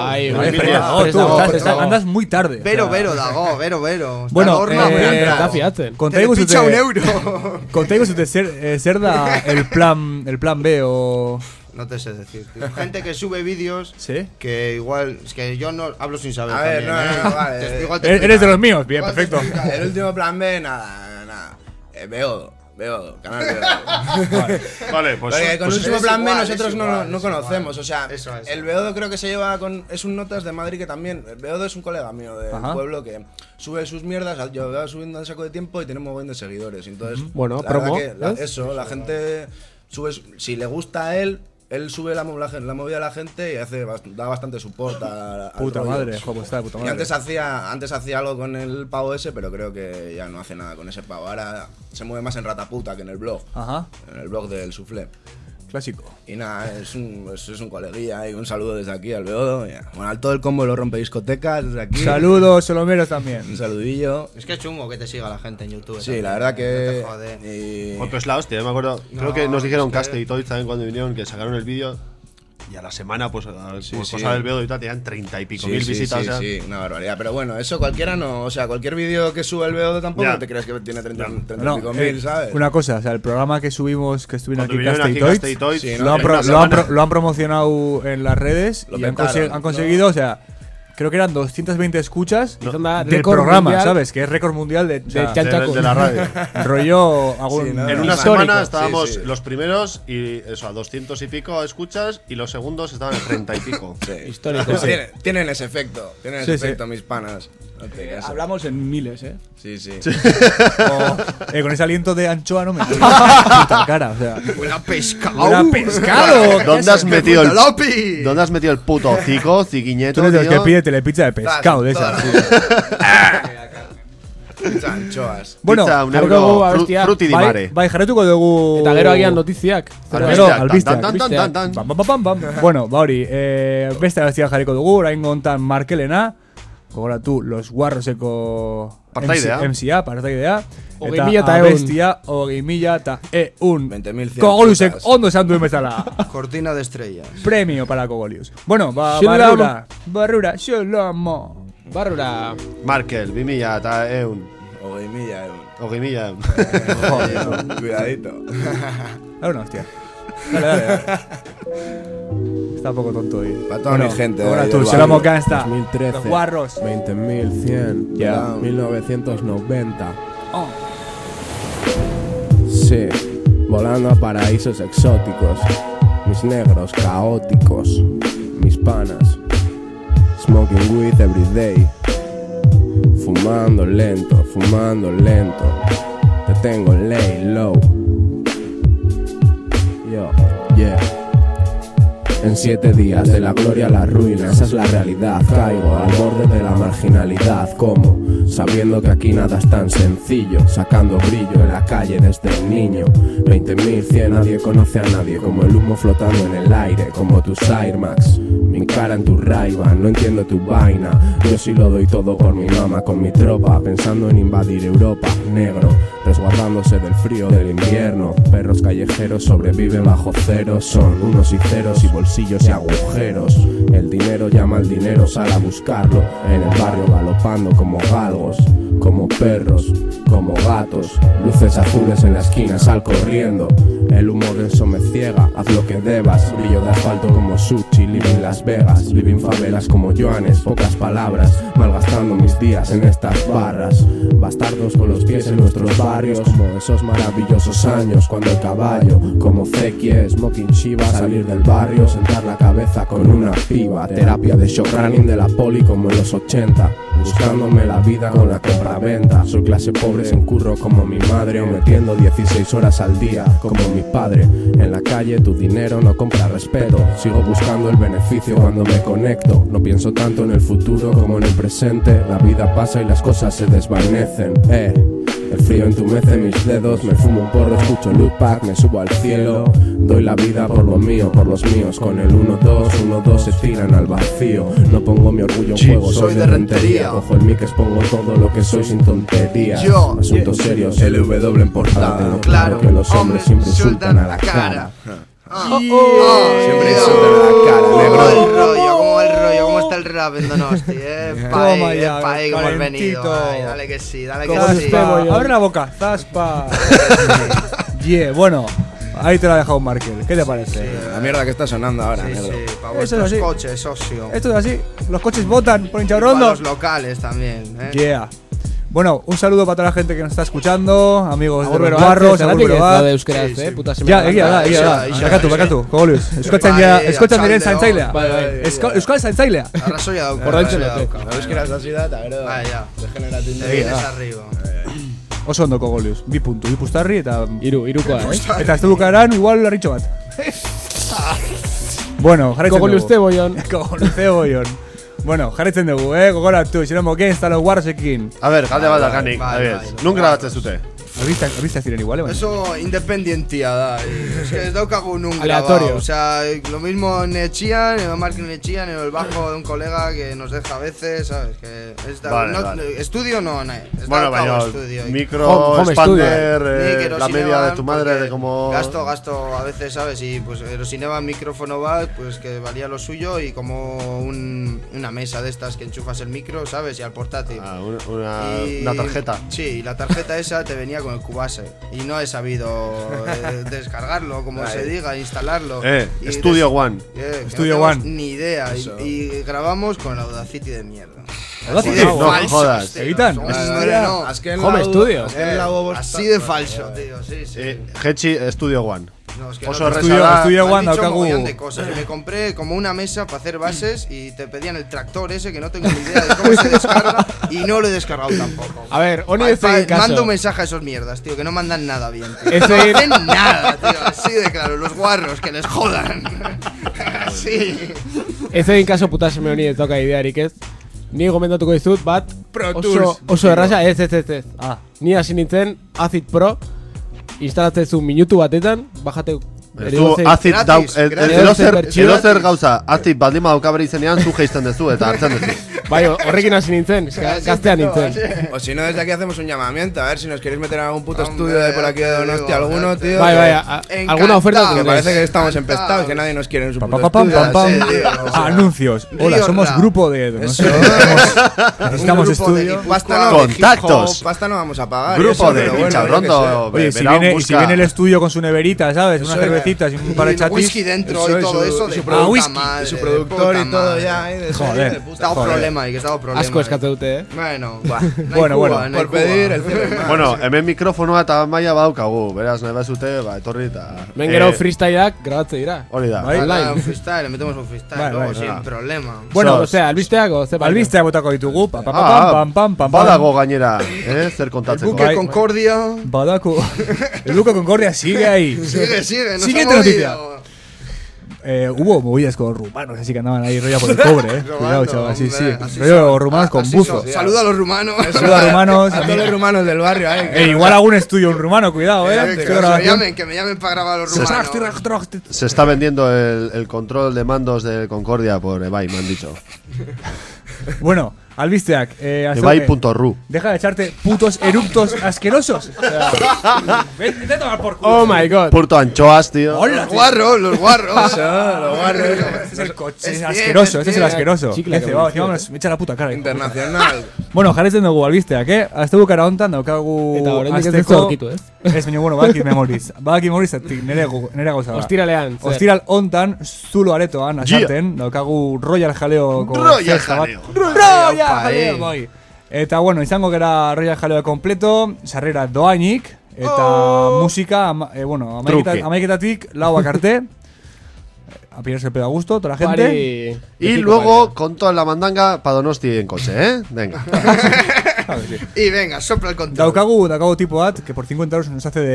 Andas muy tarde. Bero dago, bero. Bueno, está fiatzen. Picha un euro. Kontaiguzute zer da el plan B o... No te sé decir, tío. Gente que sube vídeos. ¿Sí? Que igual. Es que yo no hablo sin saber. A ver, también, no, vale. Eres de los míos, bien, perfecto. El último plan B, nada. Beodo, canal Beodo. Vale, pues. Porque con el último es plan B igual, nosotros es no igual. conocemos. O sea, Eso es. el Beodo creo que se lleva con. Es un Notas de Madrid que también. El Beodo es un colega mío del pueblo que sube sus mierdas. Yo veo subiendo al saco de tiempo y tenemos un montón de seguidores. Entonces, bueno, la promo. verdad que eso, la gente sube. Si le gusta a él sube la movida a la gente y da bastante support al Puta rollo. madre, joder, está de puta Y madre. antes hacía algo con el pavo ese, pero creo que ya no hace nada con ese pavo. Ahora se mueve más en Rataputa que en el blog. Ajá. En el blog del Soufflé. Clásico. Y nada, es un coleguilla y un saludo desde aquí al Beodo. Bueno, al todo el combo lo rompe discotecas desde aquí. Saludos, solomeros también. Un saludillo. Es que es chungo que te siga la gente en YouTube. Sí, también. la verdad que. No te jode. Pues es la hostia, yo me acuerdo. Creo que nos dijeron Caste y Toys también cuando vinieron que sacaron el vídeo. Y a la semana, pues, cosa del Beodo y tal, tenían 30 y pico mil visitas. Sí, una barbaridad. Pero bueno, eso cualquiera no. O sea, cualquier vídeo que sube el Beodo tampoco no te crees que tiene 30 y pico mil, ¿sabes? Una cosa, o sea, el programa que subimos, que estuvieron Cuando aquí vinieron Caste y Toys, sí, lo han promocionado en las redes y han conseguido, o sea, creo que eran 220 escuchas del programa, mundial, ¿sabes? Que es récord mundial de la radio. Rollo en una semana estábamos los primeros y eso, a 200 y pico escuchas y los segundos estaban a 30 y pico. Histórico. Tienen ese efecto. Tienen ese efecto, mis panas. Hablamos en miles, Sí. Con ese aliento de anchoa no me puta cara, o sea. Huele a pescado. Huele a pescado. ¿Dónde has metido el puto hocico, ciquiñeto? Tú eres de los que pide telepizza de pescado, de esas. Pizza anchoas. Bueno, pizza, un euro, frutti di mare. Bai, jarretuko dugu... Eta gero agian notiziak. Albisteak. Bueno, hori, beste abestia jarriko dugu, orain gontan Markelena, gogoratu, los guarroseko MCA, partaidea, eta abestia 20.100. 20.100. Kogoliusek ondo esan duen bezala. Cortina de estrellas. Premio para Kogolius. Bueno, Barrura, Xolomo. Barrura. Markel, 20.100. Ogimilla. Joder, cuidadito. Dale una hostia. Dale. Está un poco tonto hoy. Para toda mi gente. Ahora tú, Xolomo Gangsta. 2013. Los guarros. 20.100. Ya. 1990. Oh. Sí, volando a paraísos exóticos. Mis negros caóticos. Mis panas. Smoking weed every day. Fumando lento. Te tengo lay low. Yo, yeah. En 7 días de la gloria a la ruina, esa es la realidad. Caigo al borde de la marginalidad. ¿Cómo? Sabiendo que aquí nada es tan sencillo. Sacando brillo en la calle desde el niño. 20.100, nadie conoce a nadie. Como el humo flotando en el aire. Como tus Air Max. Mi cara en tu Ray-Ban, no entiendo tu vaina. Yo sí lo doy todo por mi mamá con mi tropa. Pensando en invadir Europa, negro. Resguardándose del frío del invierno. Perros callejeros sobreviven bajo cero. Son unos y ceros y bolsillos y agujeros. El dinero llama al dinero, sal a buscarlo. En el barrio galopando como galgos. Como perros, como gatos. Luces azules en la esquina, sal corriendo. El humo denso me ciega, haz lo que debas. Brillo de asfalto como sushi. Gucci, living Las Vegas, living favelas como Joanes, pocas palabras, malgastando mis días en estas barras. Bastardos con los pies en nuestros barrios, como esos maravillosos años cuando el caballo, como Zekie, Smoking Shiva, salir del barrio, sentar la cabeza con una piba, terapia de shock running de la poli como en los 80, buscándome la vida con la compraventa. Soy clase pobre sin curro como mi madre, o metiendo 16 horas al día como mi padre. En la calle tu dinero no compra respeto, sigo buscando el beneficio cuando me conecto. No pienso tanto en el futuro como en el presente, la vida pasa y las cosas se desvanecen. El frío entumece mis dedos, me fumo un porro, escucho Lupac, me subo al cielo. Doy la vida por lo mío, por los míos, con el 1-2, 1-2 se tiran al vacío. No pongo mi orgullo en juego, soy de Rentería. Cojo el mic, expongo todo lo que soy sin tonterías. Asuntos serios, LW en portada. Claro que los hombres siempre insultan a la cara. Siempre insultan a la cara, negro. Como el rollo, cómo está el rap en Donosti, Toma ya, pa' ahí, como el venido. calentito. Ay, dale que sí, dale que sí. Zaspa, abre la boca, zaspa. Bueno, ahí te lo ha dejado Markel. ¿Qué te parece? La mierda que está sonando ahora, Sí, negro. sí, para Eso es vuestros así. coches, socio. Esto es así. Los coches votan por Para hincharondo. los locales también, Yeah. Bueno, un saludo para toda la gente que nos está escuchando, amigos de Agur los beroa, guarros, zergatik agur ez beroa. daude euskaraz, puta semea. Ja, egia da. Bakatu, Kogolius. Euskatzen diren zaintzailea. Euskal zaintzailea. Arrazoia dauka. Ordaintzen arrazoia dute. dauka. Euskaraz hasi da, eta gero Bai, ja. degeneratu Te vienes arriba. Oso ondo Kogolius. 2 puntu, 2 pustarri eta... Irukoa, Eta ez dukaran igual larritxo bat. Bueno, jarraitzen dugu. Kogolius Cebollon. Kogolius Cebollon. Bueno, jarraitzen dugu, gogoratu, Xeromo Games, los Warsekin. A ver, galde bat dakanik, Bai, adibidez. bai. Nun grabatzen zute? Albistak ziren igual, baina. Eso independientia da. Es que ez daukagu nun Aleatorio. grabado. O sea, lo mismo en Echian, en Mark en Echian, en el bajo de un colega que nos deja a veces, ¿sabes? Que Vale. Estudio no, no. Bueno, baina, estudio. micro, Home expander, Micro, la media Cineban, de tu madre porque de como... Gasto a veces, ¿sabes? Y pues Cineban micrófono va, pues que valía lo suyo y como una mesa de estas que enchufas el micro, ¿sabes? Y al portátil. Una tarjeta. Sí, y la tarjeta esa te venía con el Cubase. Y no he sabido descargarlo, como se diga, instalarlo. Y Studio One. Studio no One. Ni idea. Y grabamos con el Audacity de mierda. Audacity, no jodas. Evitan. No, Home Studio. así de falso, tío. Sí. Hechi Studio One. No, es que Oso no te- erresa da. Studio Me han One dicho daukagu. mogollón de cosas. Y me compré como una mesa para hacer bases y te pedían el tractor ese que no tengo ni idea de cómo se descarga y no lo he descargado tampoco. A ver, honi ez egin kaso. Mando un mensaje a esos mierdas, tío, que no mandan nada bien, tío. Ez No egin- hacen nada, tío, así de claro, los guarros, que les jodan. Así. Ez egin kaso puta seme honi ez dauka idearik ez. Ni gomendatuko dizut bat Pro oso, Tools. oso erraza, ez. Ah. Ni hasi nintzen Acid Pro instalatzen zu minutu batetan, bajate Zu acid gratis, dauk, gratis. edozer gauza, acid baldin badauka bere izenean, zu geizten dezu eta hartzen dezu. Bai, horrekin hasi nintzen, gaztean nintzen. O si no, desde aquí hacemos un llamamiento. A ver si nos queréis meter en algún puto Hombre, estudio de por aquí de te Donosti, digo, alguno, gente. tío. Bai, bai, Encantado. alguna oferta Que tendréis. parece que estamos Encantado. empestados, que nadie nos quiere en su puto Pam, estudio. pam, pam. Sí, tío, o sea, Anuncios. Hola, Río somos Rap. grupo de... No sé, Eso. necesitamos Un grupo de estudio. hip hop. Pasta no, Contactos. hip hop, pasta no vamos a pagar. Grupo eso, de pero bueno, pincha yo qué pronto. Oye, si verá un viene busca. el estudio con su neverita, ¿sabes? Unas Eso es. cervecitas y un par de Y chatis. whisky dentro Eso y es, todo su- eso y de su puta whisky, madre, sé. Y su de productor puta y todo madre. ya, de Joder. serie de puta Está un madre. problema ahí, que está un problema. Asko eskatu dute, Bueno, Bueno. Por pedir el cierre más. Bueno, hemen mikrofonoa eta maila badaukagu, beraz nahi bazute, etorri eta... Ben gero freestyleak grabatze dira. Hori da. Bai. Online. Un freestyle, le metemos un freestyle, Bai, luego, bai, sin bai. problema. Bueno, Osea, albisteak o ze Albisteak botako ditugu. Pam. Badago gainera, zer El kontatzeko. buque Bai. Concordia. Badako. El Buco Concordia sigue ahí. Sigue, nos Siguiente ha noticia. movido. Hubo movidas con rumanos, así que andaban ahí rollo por el cobre, Cuidado, Robando, chaval, sí. hombre, así Rollo son. rumanos con Así buzos. son. Saluda a los rumanos. Saluda a rumanos. A todos los rumanos del barrio, Igual algún estudio un rumano, cuidado, Que me llamen para grabar a los rumanos. Se está vendiendo el control de mandos del Concordia por Ebay, me han dicho. Bueno, Albisteak, Ebay.ru. deja de echarte putos eructos asquerosos. Vete a tomar por culo. Oh my god. Puerto anchoas, tío. Hola, Los guarros, los guarros. Este es el coche, es asqueroso, este es el asqueroso. Chicle, Ese, cabrón. vamos, me echa la puta cara. Internacional. Bueno, jarretzen dugu albisteak, Azte bukara hontan daukagu Eta oraindik ez asteko- duzu aurkitu, ez? Ez, baina, bueno, badaki memoriz. Badaki memoriz, nire gauza da. Ostiralean, zer? Ostiral hontan, Zulo aretoan, asarten, daukagu Royal Jaleoko Royal festa bat. Jaleo. Royal Jaleo, bai. Eta, bueno, izango gara Royal Jaleo kompleto, sarrera doainik, eta musika, bueno, Truke. amaiketatik, lauak arte, a pillarse el pedo a gusto, toda la gente. Y luego con toda la mandanga pa Donosti en coche, ¿eh? Venga. Y venga, sopla el control. Daukagu tipo bat, que por 50 euros nos hace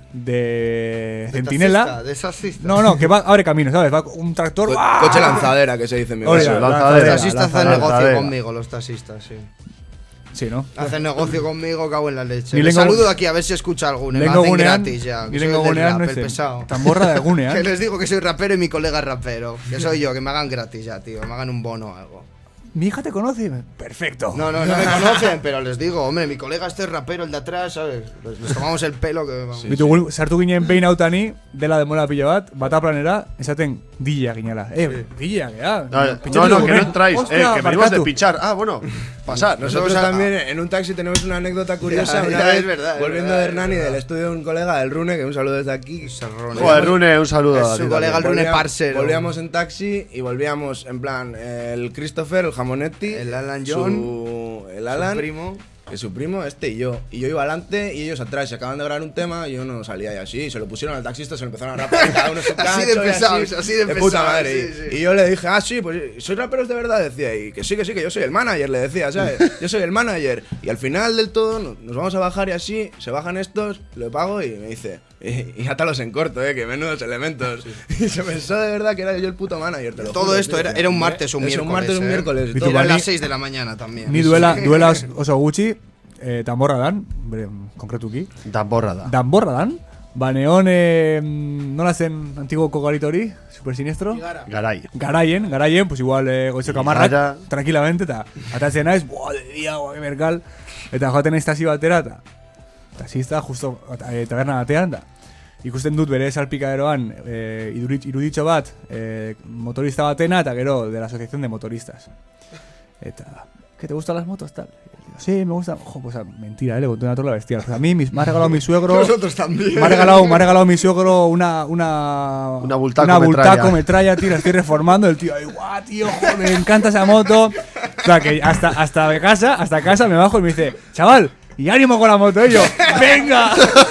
de centinela. De taxista. No, que va, abre camino, ¿sabes? Va un tractor. ¡guau! Coche lanzadera, que se dice en mi Oye, caso. Los taxistas hacen negocio conmigo, los taxistas, sí. Sí, ¿no? Hacen negocio conmigo, cago en la leche. Ni Les lengo- saludo aquí a ver si escucha alguno. Me Lengo hacen gunean, gratis ya. ni Que soy lengo el del gunean, rap, no el sé. pesado. Tamborra de gunean. Que les digo que soy rapero y mi colega es rapero. Que soy yo, que me hagan gratis ya, tío. Me hagan un bono o algo. Mi hija te conoce. Perfecto. No me conocen, pero les digo, hombre, mi colega este es rapero, el de atrás, ¿sabes? Les tomamos el pelo que vamos. Bitu sartu ginen behin hautani, dela demora pila bat, bata planera, esaten dilla ginela. Dilla, No, que no entráis. Que venimos de pinchar. Ah, bueno, pasar. Nosotros también en un taxi tenemos una anécdota curiosa. Una vez, es verdad. volviendo de Hernani del estudio de un colega, del Rune, que un saludo desde aquí. Joder, Rune, un saludo. Es a su ti colega, el también. Rune Parcero. Volvíamos en taxi y volvíamos en plan el Christopher, el Jamonetti, El Alan John, el Alan, su primo. que su primo, y yo. Y yo iba adelante y ellos atrás. Se acaban de grabar un tema y yo no salía y así. Y se lo pusieron al taxista, se lo empezaron a rapar. Cada uno su Así de cacho y pesados, así de puta pesados, madre. sí, sí. Y yo le dije, sí, pues soy raperos de verdad, decía. Y que sí, que yo soy el manager, le decía, ¿sabes? Yo soy el manager. Y al final del todo nos vamos a bajar y así, se bajan estos, le pago y me dice, y átalos en corto, que menudos elementos. Y se pensó de verdad que era yo el puto manager, te lo Todo juro, esto tío. era un martes o un Es miércoles. un martes o un miércoles. Bitu, Todo a ni- las 6 de la mañana también. Ni duela oso gutxi, tamborra dan, konkretuki. Tamborra da. Danborra dan. Baneon, nola zen antigoko garito hori, super siniestro? Garay. Garaien, pues igual goizeko amarrak, Gara. tranquilamente, eta atatzen naiz, buah, de dia, buah, merkal, eta joaten naiz taxi batera, eta taxista justo taberna batean, da. Ikusten dut bere salpikaderoan iruditxo bat motorista batena, eta gero de la asociación de motoristas. Eta, ¿qué te gustan las motos, tal? Y digo, sí, me gustan. Ojo, pues mentira, le conté una trola bestial. Pues a mí me ha regalado mi suegro. Nosotros también. Me ha regalado mi suegro una Bultaco metralla, tío, la estoy reformando. El tío, ay, guau, tío, joder, me encanta esa moto. O sea, que hasta casa me bajo y me dice, chaval, y ánimo con la moto, y yo, venga.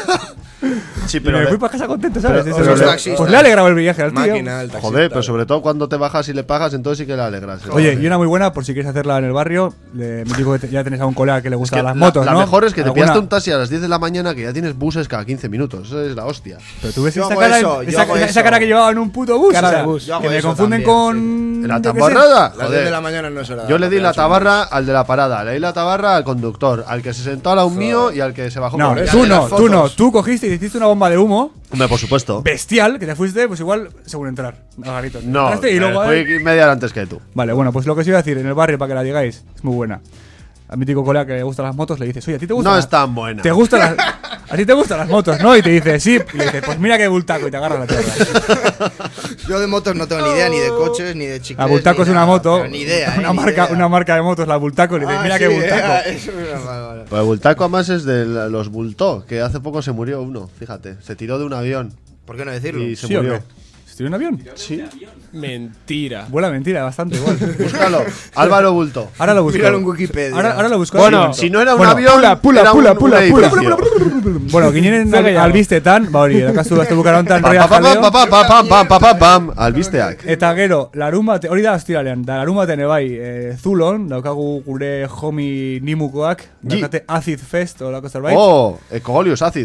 Sí, Y pero me le- fui para casa contento, ¿sabes? pero- Eso, pero pues, le- pues le ha alegrado el viaje al tío. Máquina, el taxista. Joder, pero sobre todo cuando te bajas y le pagas, entonces sí que le alegras. Oye, y una muy buena, por si quieres hacerla en el barrio, me digo que ya tenés a un colega que le Es gustan que las motos, la ¿no? mejor es que te Alguna- pillaste un taxi a las 10 de la mañana que ya tienes buses cada 15 minutos. Eso es la hostia. Pero tú ves Yo esa hago cara, eso, yo esa, hago esa eso. cara que llevaba en un puto bus. Cara o sea, de bus. Yo hago que me eso confunden también, con. ¿La yo qué sé. tamborrada? Las 10 de la mañana no es hora de Yo le di la rapear, tabarra al de la parada, le di la tabarra al conductor, al que se sentó al lado mío y al que se bajó No, con él. tú de las no, tú no. fotos. Tú cogiste y hiciste una bomba de humo Hombre, por supuesto. bestial que te fuiste, pues igual, según entrar. Al garito. No, Entraste y luego. fui media hora antes que tú. Vale, bueno, pues lo que os iba a decir en el barrio para que la digáis es muy buena. A mi típico colega que le gustan las motos le dices, oye, ¿a ti te gustan? No las- es tan buena. ¿Te gustan las, a ti te gustan las motos, ¿no? Y te dice, sí. Y le dices, pues mira que bultaco y te agarras la tierra. Yo de motos no tengo ni idea, ni de coches, ni de chicles. La bultaco ni es una nada, moto. pero ni idea, una, ni marca, idea. una marca de motos, la bultaco. Y le dices, Ah, mira sí, que bultaco. eso, vale. Pues el Bultaco además es de los Bultó, que hace poco se murió uno, fíjate. Se tiró de un avión ¿Por qué no decirlo? y se ¿Sí o murió. qué? ¿Se tiró en avión? Sí. Mentira. Vuela mentira, bastante igual. Búscalo. Álvaro Bultó. Ahora lo busco. Míralo en Wikipedia. Ahora lo busco. Bueno, Si no era un Bueno, avión, era un edificio. Bueno, ginen albistetan, ba hori, dakazu gazte bukarontan Pam, Royal pam, Jaleo. pam, pam, pam, pam, pam, pam, pam, pam, albisteak. Eta gero, larun bate, hori da ostiralean, da larun baten ebai, Zulon, daukagu gure homie nimukoak, daukate Acid Fest, olako zerbait. Oh, Ecogolius Acid.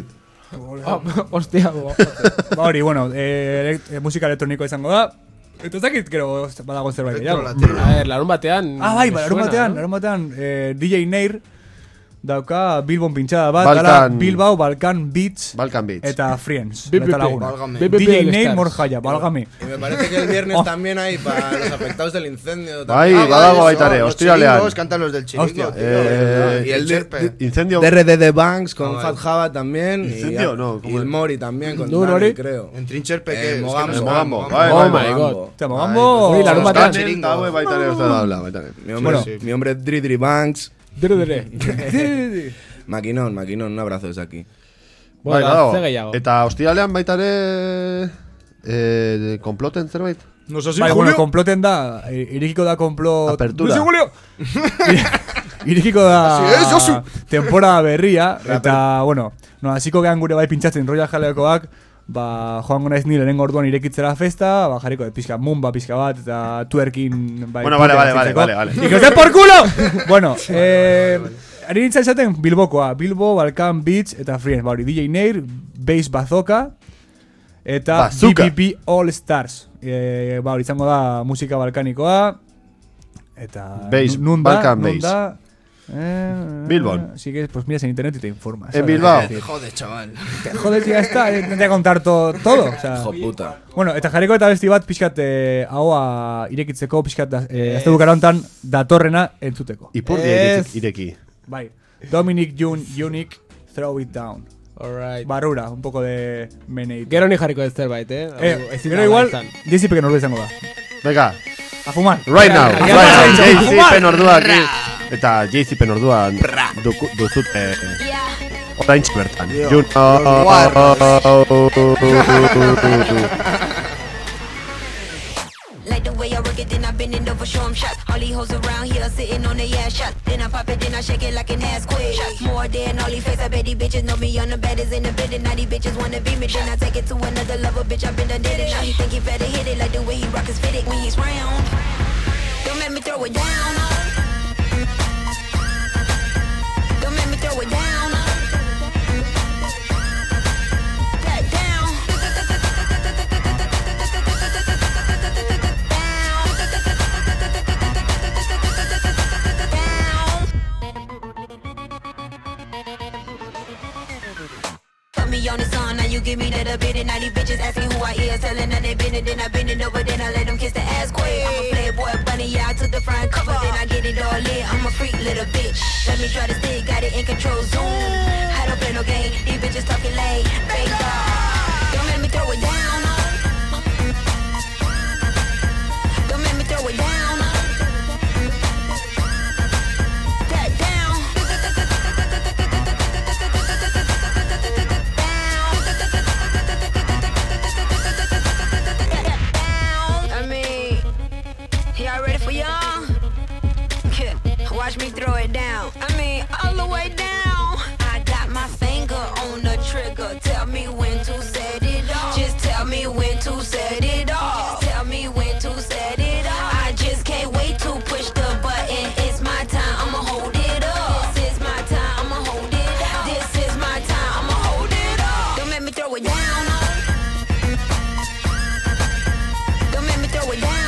Hostia, Ba hori, bueno, musika elektroniko izango da. Eta ez dakit, gero, badago zerbait. Retro gehiago. latino. A ver, larun batean. Ah, bai, me larun suena, batean, ¿no? DJ Nair dauka Bilbon pintxada bat, Balkan- dala Bilbao, Balkan Beats Balkan Beats. eta Friends, BBP, eta laguna. Válgame. BBP DJ All Nair Stars. Morjaya, válgame. Y me parece que el viernes Oh. también hay para los afectados del incendio. Bai, también. badago eso, baitare, los ostiralean. chiringos cantan los del chiringo, Hostia. tío. Y el Cherpe. Incendio. DRD Banks con Ah, Fat vale. Java también. ¿Incendio? y, No, ¿cómo y el es? Mori también con ¿Duro, Dani, Mori? creo. En Trincherpe, que es que Mogambo. no sé, Mogambo. Mogambo. Bai, Oh bai, my bai. god. Hostia, Mogambo. Ui, larun Los batean. chiringos. Bai, baitare, uste da habla, baitare. Mi hombre, Bueno. mi hombre Dridri Banks. Maquinón, un abrazo desde aquí. Bueno, eta ostiralean baita ere komploten zerbait? No sé si bueno, komploten da, irekiko da konplot... Apertura. No sé, Julio! Irekiko da temporada berria, eta, bueno, hasiko gehan gure bai pintxatzen Royal Jaleakoak, joango naiz ni lehenengo orduan irekitzera festa, jarriko de pizka mumba, pizka bat, eta tuerkin... Bueno, vale. ¡Ikote por culo! Bueno, ari nintzen esaten Bilbokoa, Bilbo, Balkan Beach, eta Friends, hori DJ Nair, Bass Bazooka, eta BBB All Stars. Hori izango da musika balkanikoa, eta... Bass, Balkan Bass. Bilbon. Así que pues miras en internet y te informas. En Bilbao. Te jodes, chaval. Te jodes, ya está. Te voy a contar todo. O sea, hijo puta. Bueno, eta jarriko eta besti bat pixkat ahoa irekitzeko pixkat azte bukara hontan datorrena entzuteko. Ipurdi ireki. Bai. Dominic Unique, Throw It Down. Alright. Barrura, un poco de meneit. Gero ni jarriko ez zerbait, Gero igual, Jessipe que nos lo izango da. Venga. A fumar. Right now. Jessipe nordua aquí. Eta Jessipe nordua duzut orain bertan. You Like the way I work it, then I bend it over, show 'em shots. All these hoes around here sitting on their ass shots. Then I pop it, then I shake it like an ass quiz. More than all these face, I bet these bitches know me. I'm the baddest in the building. Now these bitches wanna be me. Then I take it to another level, bitch. I been done did it. Now he think he better hit it like the way he rock his fitted when he's round. Don't make me throw it down. Don't make me throw it down. On the sun, now you give me that a bit, and now these bitches asking who I is, telling that they been it, then I bend it over, then I let them kiss the ass quick. I'm a playboy bunny, yeah, I took the front cover, then I get it all lit. I'm a freak little bitch. Let me try to stick, got it in control, zoom. I don't play no game, these bitches talking late. Fake dog, don't make me throw it down. Don't make me throw it down. Watch me throw it down. I mean, all the way down. I got my finger on the trigger. Tell me when to set it off. Just tell me when to set it off. Just tell me when to set it off. I just can't wait to push the button. It's my time, I'ma hold it up. This is my time, I'ma hold it up. This is my time, I'ma hold it up. Don't make me throw it down. Don't make me throw it down.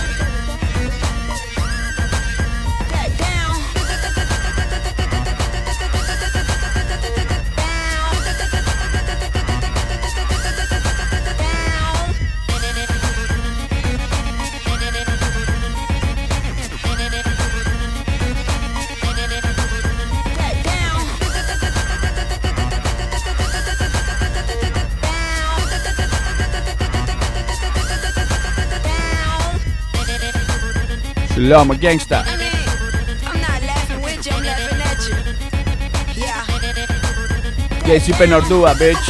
I'm a gangster. I'm not laughing with you, I'm laughing at you. Yeah. Jessipe Nordua, bitch.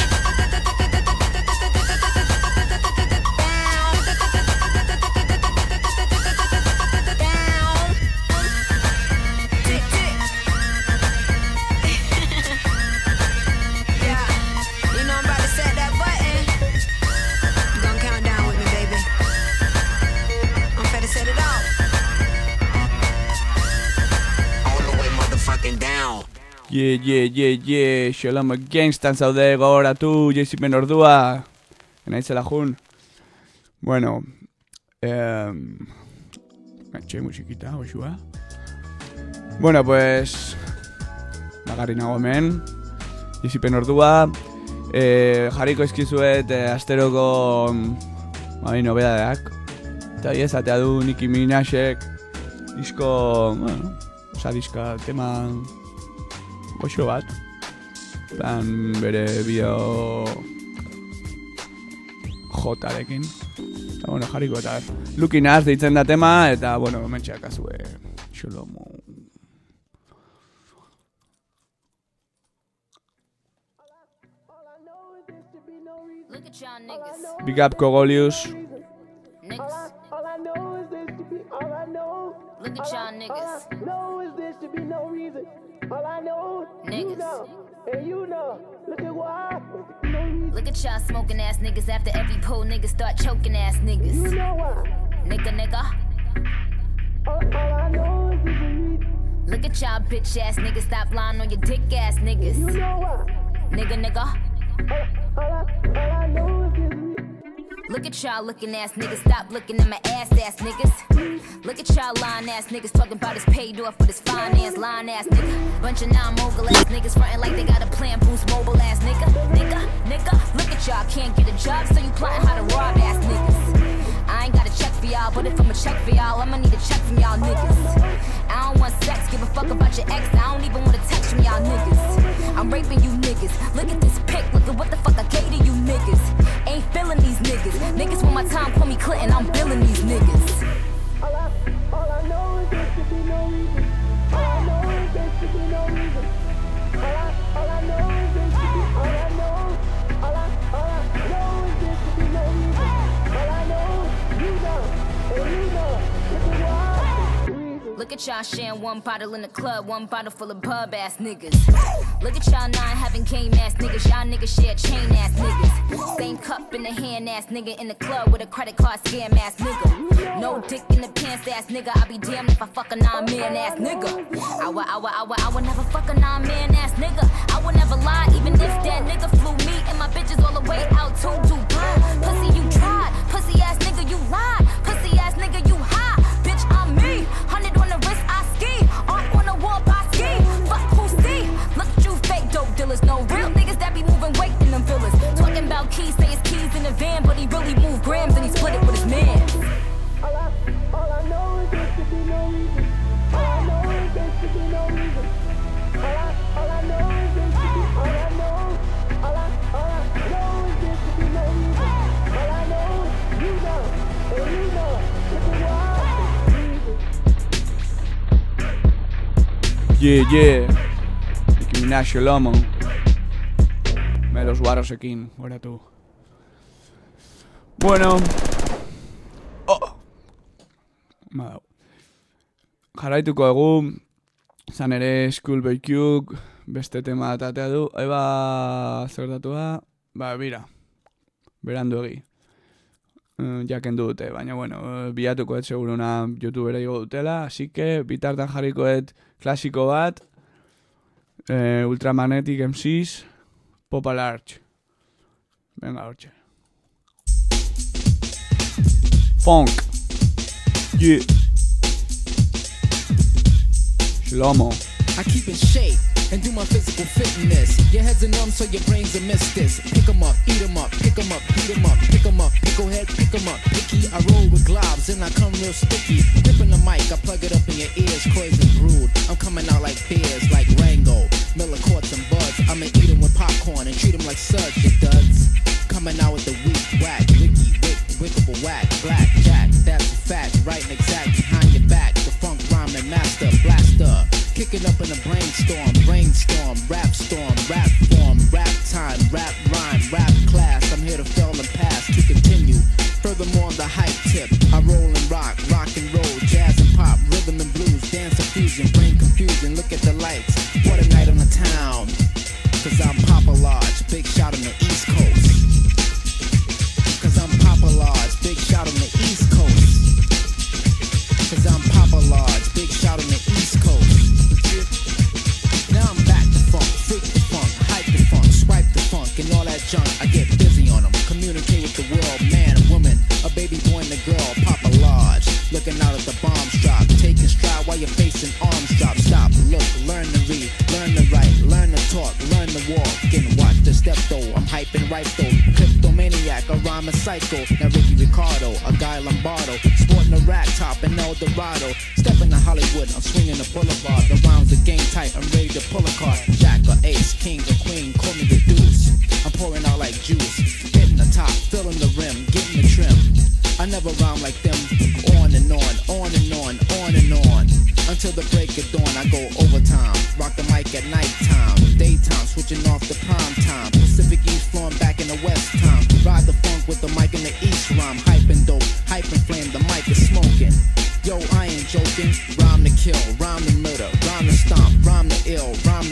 Yeah, Shalom Gangstan zaude gogoratu, Jessipe Nordua, naizela jun. Bueno, Che musiquita, oxua. Bueno, pues bagarri nago hemen Jessipe Nordua, jarriko eskizuet asteroko nobedadeak. Eta esatea du Nicki Minajek disko, bueno, diska tema oxo bat. Plan bere bio jotarekin. Eta bueno, jarriko eta Looking Us deitzen da tema, eta bueno, mentxeak azue Sholomo. Look at y'all niggas. Big up Cogolius. Niggas. All I know is this to be all I know. Look at y'all niggas. All I know is this to be no reason. All I know, Niggas. you know, and you know. Look at why. Look at y'all smoking ass niggas after every pull niggas start choking ass niggas. You know why. Nigga. All I know is this to be. Look at y'all bitch ass niggas stop lying on your dick ass niggas. You know why. Nigga. All I know is this to be. Look at y'all looking ass niggas, stop looking at my ass niggas. Look at y'all lying ass niggas talking about his paid off with his finance lying ass nigga. Bunch of non-mogul ass niggas frontin' like they got a plan, boost mobile ass nigga. Look at y'all, can't get a job, so you plotting how to rob ass niggas. I ain't got a check for y'all, but if I'ma check for y'all, I'ma need a check from y'all niggas. I don't want sex, give a fuck about your ex, I don't even want a text from y'all niggas. I'm raping you niggas, look at this pic, look at what the fuck I gave to you niggas. Ain't feeling these niggas, niggas when my time call me Clinton, I'm billing these niggas. All I know is this to be no reason. All I know is this to be no reason. All I know is this to be. All I know. All I know is this to be no reason. All I know, you know, and you know. Look at why. Look at y'all sharing one bottle in the club, one bottle full of pub ass niggas. Look at y'all not having game ass niggas, y'all niggas share chain ass niggas. Same cup in the hand ass nigga in the club with a credit card scam ass nigga. No dick in the pants ass nigga, I be damned if I fuck a non-man ass nigga. I would never fuck a non-man ass nigga. I would never lie, even if that nigga flew me and my bitches all the way out to Dubai. Pussy you tried, pussy ass nigga you lied, pussy ass nigga you high. Bitch I'm me, 100 on the wrist I ski, art on the wall by ski. Fuck who see? Look at you fake dope dealers, no real niggas that be moving weight in them villas. Talking about keys, say his keys in the van, but he really moved grams and he split it with his man. All I know is this to be no reason. All I know is this to be no reason. All I know is this to be. All I know. All I know is this to be no reason. All I know, you know, and you know. Look at why. Yeah. Nicki Minaj Lomo. Me los guarrosekin, gora tu. Bueno. Jarraituko egu. Zan ere School Boy Q beste tema atatea du. Eba zertatua. Bira. Berandu egi. Jaken dute, baina bueno, bilatukoet seguruna YouTubera igo dutela, así que bitartan jarrikoet klasiko bat, Ultramagnetic MCs, Popa Large. Venga, hortxe. Funk. Yeah. Shlomo. I keep in shape and do my physical fitness. Your heads are numb, so your brains will miss this. Pick 'em up, eat 'em up, pick 'em up, beat 'em up, pick 'em up, go ahead, pick 'em up. Picky, I roll with globs and I come real sticky. Dipping the mic, I plug it up in your ears, poison brood. I'm coming out like beers, like Rango, Miller Quartz and Buds. I'ma eat 'em with popcorn and treat 'em like suds, you duds. Coming out with the weak whack, wicky, wickable whack, black jack. That's a fact, right and exact behind your back. The funk rhyming master, blaster. Kicking up in a brainstorm, rap storm, rap form, rap time, rap rhyme, rap class. I'm here to fail and pass, to continue. Furthermore, on the hype tip, I roll and rock and roll, jazz and pop, rhythm and blues, dance and fusion, brain confusion. Look at the lights, what a night on the town. Cause I'm Papa Large, big shot on the East Coast. Cause I'm Papa Large, big shot on the East Coast. Cause I'm Papa Large, big shot on the East Coast. Now I'm back to funk, freak the funk, hype the funk, swipe the funk, and all that junk. I get busy on them, communicate with the world, man, woman, a baby boy and a girl, Papa Large, looking out at the bombs drop, taking stride while you're facing arms drop. Stop, look, learn to read, learn to write, learn to talk, learn to walk, and watch the step though. I'm hyping right though, kleptomaniac, a rhyme psycho. Now Ricky Ricardo, a guy Lombardo, sporting a rag top and El Dorado. Stepping to Hollywood, I'm swinging the boulevard. The rounds are game tight, I'm ready to pull a card. Jack or ace, king or queen, call me the deuce. I'm pouring out like juice, hitting the top, filling the rim, getting the trim. I never rhyme like them, on and on, on and on, on and on. Until the break of dawn, I go overtime. Rock the mic at nighttime, daytime, switching off the prime time. Pacific East flowing back in the West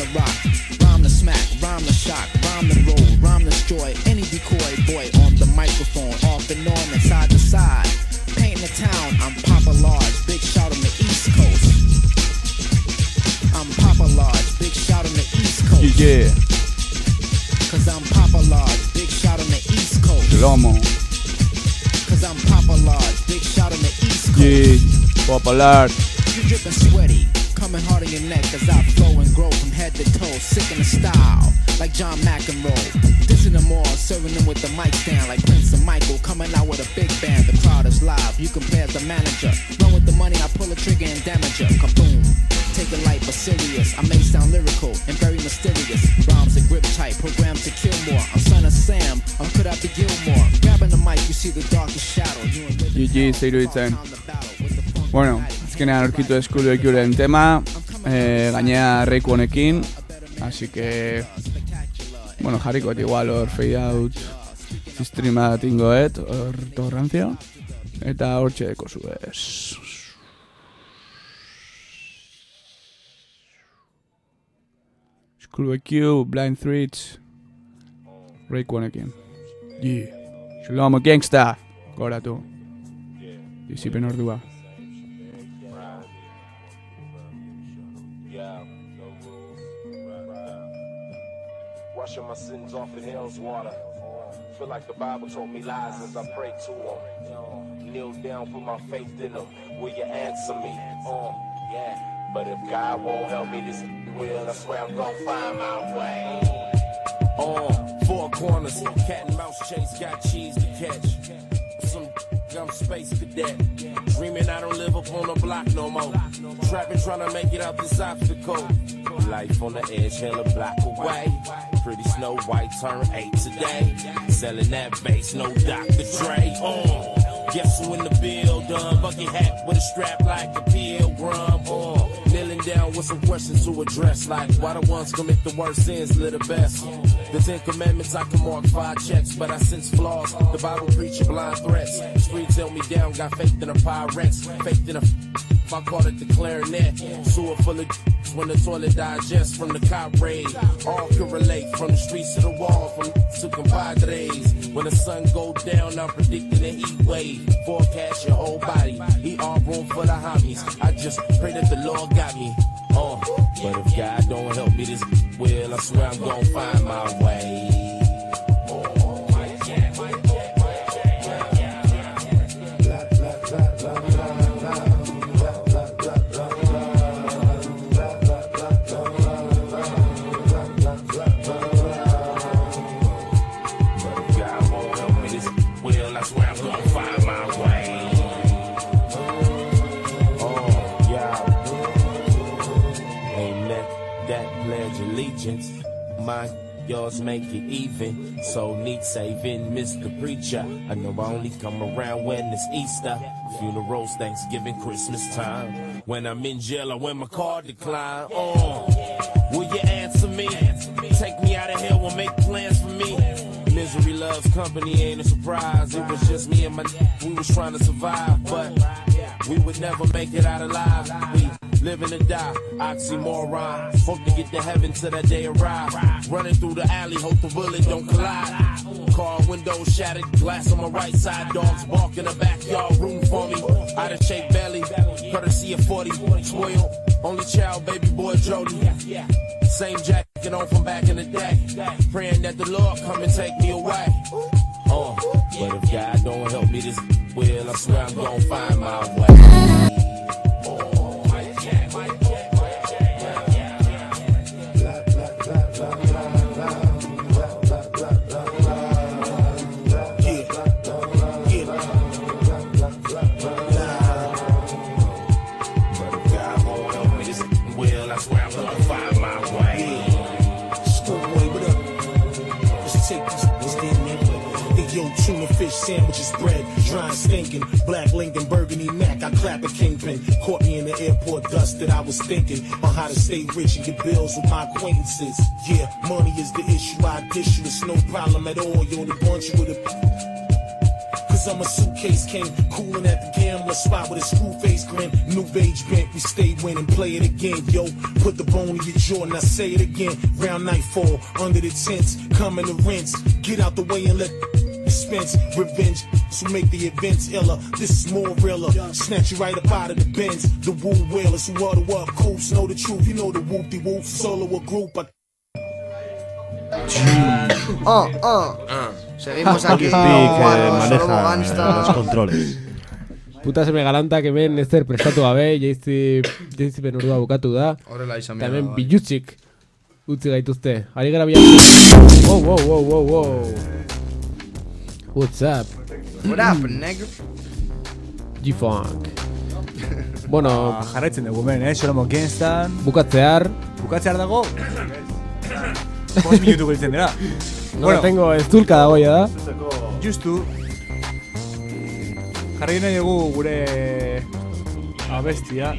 to rock, rhyme to smack, rhyme to shock, rhyme to roll, rhyme to destroy any decoy boy on the microphone, off and on and side to side. Painting the town, I'm Papa Large, big shout on the East Coast. I'm Papa Large, big shout on the East Coast. Yeah. Cause I'm Papa Large, big shout on the East Coast. Lomo. Cause I'm Papa Large, big shout on the East Coast. Yeah, Papa Large. You drippin' sweaty, coming hard on your neck as I flow and grow from head to toe, sick in the style, like John McEnroe. Dissing them all, serving them with the mic stand like Prince and Michael, coming out with a big band. The crowd is live, you compare the manager. Run with the money, I pull a trigger and damage her. Kaboom. Take it light but serious. I may sound lyrical and very mysterious. Rhymes that grip tight, programmed to kill more. I'm son of Sam, or could I be Gilmore? Grabbing the mic, you see the darkest shadow. GG, ze iruditzen. Bueno, azkenean aurkitu Schoolboy Qren tema, gainea reiku honekin, así que, bueno, jarriko igual hor fade out streama tingoet, hor torrantzio, eta hor txedeko zuez. Schoolboy Q, Blind Threads, reiku honekin. Yeah. Shalom, gangsta! Goratu. Dizipen ordua. Washing my sins off in hell's water. Feel like the Bible told me lies as I pray to him. Kneel down for my faith in him. Will you answer me? Yeah. But if God won't help me, this will. I swear I'm gonna find my way. Four corners, cat and mouse chase, got cheese to catch. Some I'm space cadet. Dreaming I don't live up on the block no more. Trapping, trying to make it out this obstacle. Life on the edge, hella block away. Pretty Snow White turned 8 today. Selling that bass, no Dr. Dre. Guess who in the building? Bucket hat with a strap like a pilgrim. Kneeling down with some questions to address, like why the ones commit the worst sins live the best. The 10 Commandments I can mark 5 checks, but I sense flaws. The Bible preaching blind threats. Streets held me down, got faith in the Pyrex, faith in a I call it the clarinet. Sewer full of when the toilet digests from the cop raid. All can relate from the streets to the walls, from to compadres. When the sun go down, I'm predicting a heat wave. Forecast your whole body. Eat all room for the homies. I just pray that the Lord got me. But if God don't help me, this will. I swear I'm gonna find my way. Mine, yours make it even. So need saving, Mr. Preacher. I know I only come around when it's Easter. Funerals, Thanksgiving, Christmas time. When I'm in jail or when my car decline. Will you answer me? Take me out of hell or make plans for me? Misery loves company, ain't a surprise. It was just me and my we was trying to survive, but we would never make it out alive. We living to die, oxymoron. Hope to get to heaven till that day arrive. Running through the alley, hope the bullet don't collide. Car windows shattered, glass on my right side. Dogs bark in the backyard, rooting for me. Out of shape belly, courtesy of 40. Spoiled, only child, baby boy Jody. Same jacket on from back in the day. Praying that the Lord come and take me away. But if God don't help me, this will. I swear I'm gonna find my way. Fish sandwiches, bread, dry and stinking. Black Lincoln, burgundy Mac, I clap a kingpin. Caught me in the airport dust that I was thinking on how to stay rich and get bills with my acquaintances. Yeah, money is the issue, I dish you, it's no problem at all. You only want you with a Cause I'm a suitcase king, coolin' at the gambler spot with a screw face grin. New age bent, we stay winning, play it again, yo. Put the bone in your jaw, now say it again. Round nightfall, under the tents, coming to rinse. Get out the way and let dispense revenge. So make the events iller. This is more realer. Snatch you right up out of the bends. The woo wheel is what the world coops. Know the truth, you know the whoop-de-whoop. Solo a group. Seguimos aquí. Maneja los controles. Puta seme galanta que ben ezer prestatu gabe, jaizi benordua bukatu da. Horrela izan Eta behar hemen da, bai. bilutzik utzi gaituzte. Ari gara bian. Wow. What's up? What up, negro? G-Funk. Bueno, jarraitzen dugu men, Solomo Genstan. Bukatzear dago. 5 minutu giltzen dira. No tengo estulka dagoia da. Justu. Jarri nahi dugu gure abestia.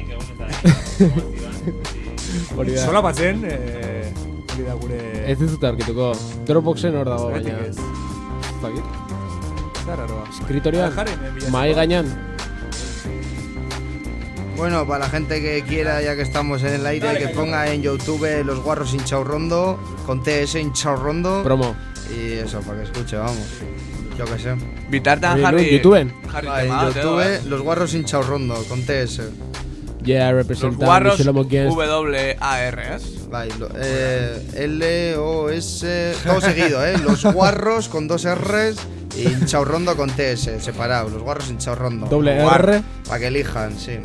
Hori da. Sola batzen, hori da gure... Ez dizut aurkituko. Dropboxen hor dago baina. Ez. Zakit. Zarraroa. Escritorian, mahai gainan. Bueno, para la gente que quiera, ya que estamos en el aire, que ponga en YouTube Los Guarros Hinchao Rondo, con TS Hinchao Rondo. Promo. Y eso, para que escuche, vamos. Yo que sé. Bitartean jarri... YouTube. En YouTube, Los Guarros Hinchao Rondo, con TS. Yeah, representan Los Guarros Against... W-A-R-S. Vale, L-O-S... Todo seguido, Los Guarros con 2 R's y Hinchao Rondo con TS, separado. Los Guarros Hinchao Rondo. Doble R. Para que elijan, sí.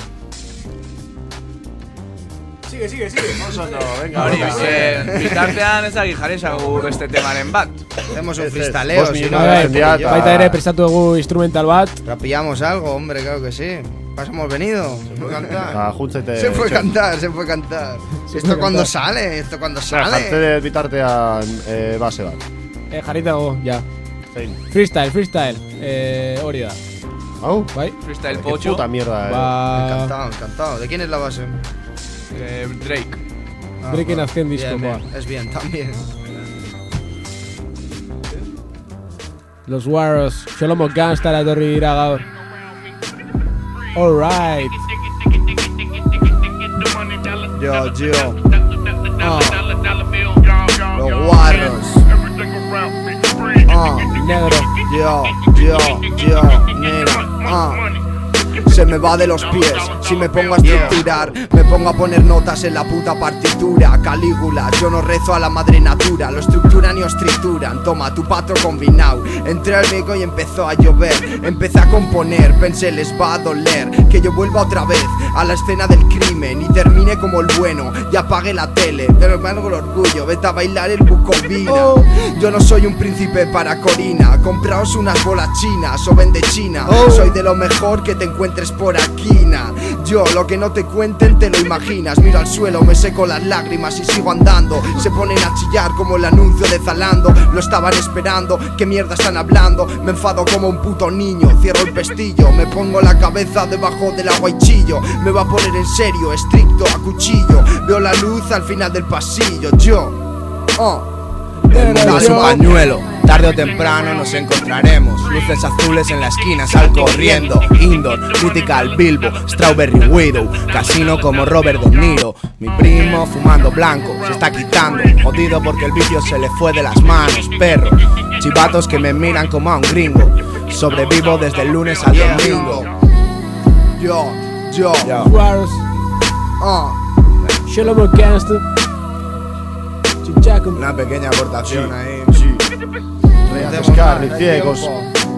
Sigue. Venga, hori, bitartean ezagik jarri esagu beste temaren bat. Hacemos un freestaleo, si no... Baita ere prestatu dugu instrumental bat. Rapillamos algo, hombre, claro que sí. Pues hemos venido. Se fue cantar. Se fue cantar. ¿Esto cuándo sale? Jarte de bitartean base bat. Jarri dago, ja. Freestyle. Hori da. ¿Au? Bai. Freestyle Qué pocho. puta mierda, Encantado. ¿De quién es la base? Drake. Drake en azken disco, bien. Es bien, también. Los Warros, Solomo Gangsta etorri dira gaur. Alright. Yo. Los Guarros. Negro. Yo, negro. Se me va de los pies, si me pongo a estructurar, me pongo a poner notas en la puta partitura. Calígula, yo no rezo a la madre natura, lo estructuran y os trituran. Toma tu patro combinado. Entré al mico y empezó a llover. Empecé a componer, pensé les va a doler que yo vuelva otra vez a la escena del crimen y termine como el bueno y apague la tele. Pero me hago el orgullo, vete a bailar el bucovina. Yo no soy un príncipe para Corina, compraos unas bolas chinas o vende China. Soy de lo mejor que te encuentres por aquí, na. Yo, lo que no te cuenten te lo imaginas. Miro al suelo, me seco las lágrimas y sigo andando. Se ponen a chillar como el anuncio de Zalando. Lo estaban esperando, ¿qué mierda están hablando? Me enfado como un puto niño, cierro el pestillo. Me pongo la cabeza debajo del agua y chillo. Me va a poner en serio, estricto, a cuchillo. Veo la luz al final del pasillo. El mundo es un pañuelo, tarde o temprano nos encontraremos. Luces azules en la esquina, sal corriendo. Indoor, Critical, Bilbo, Strawberry Widow, casino como Robert De Niro. Mi primo fumando blanco, se está quitando, jodido porque el vicio se le fue de las manos. Perro, chivatos que me miran como a un gringo. Sobrevivo desde el lunes al domingo. Yo. Warros. Solomo Gangsta. Una pequeña aportación ahí. Reales carniciegos.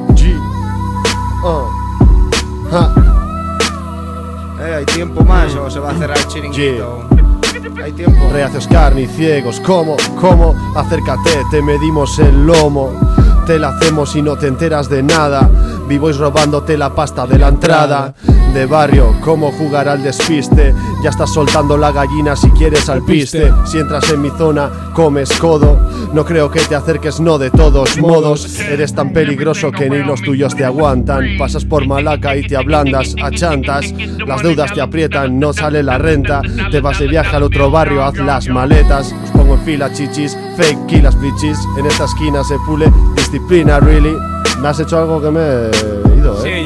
¿Hay tiempo más o se va a cerrar el chiringuito? Hay tiempo. Reacios carniciegos, ¿cómo? Acércate, te medimos el lomo. Te la hacemos y no te enteras de nada. Vivois robándote la pasta de la entrada. De barrio, ¿cómo jugar al despiste? Ya estás soltando la gallina si quieres al piste. Si entras en mi zona, comes codo. No creo que te acerques, no de todos modos. Eres tan peligroso que ni los tuyos te aguantan. Pasas por Malaca y te ablandas a chantas. Las deudas te aprietan, no sale la renta. Te vas de viaje al otro barrio, haz las maletas. Os pongo en fila chichis, fake kilas bitches. En esta esquina se pule disciplina really. Me has hecho algo que me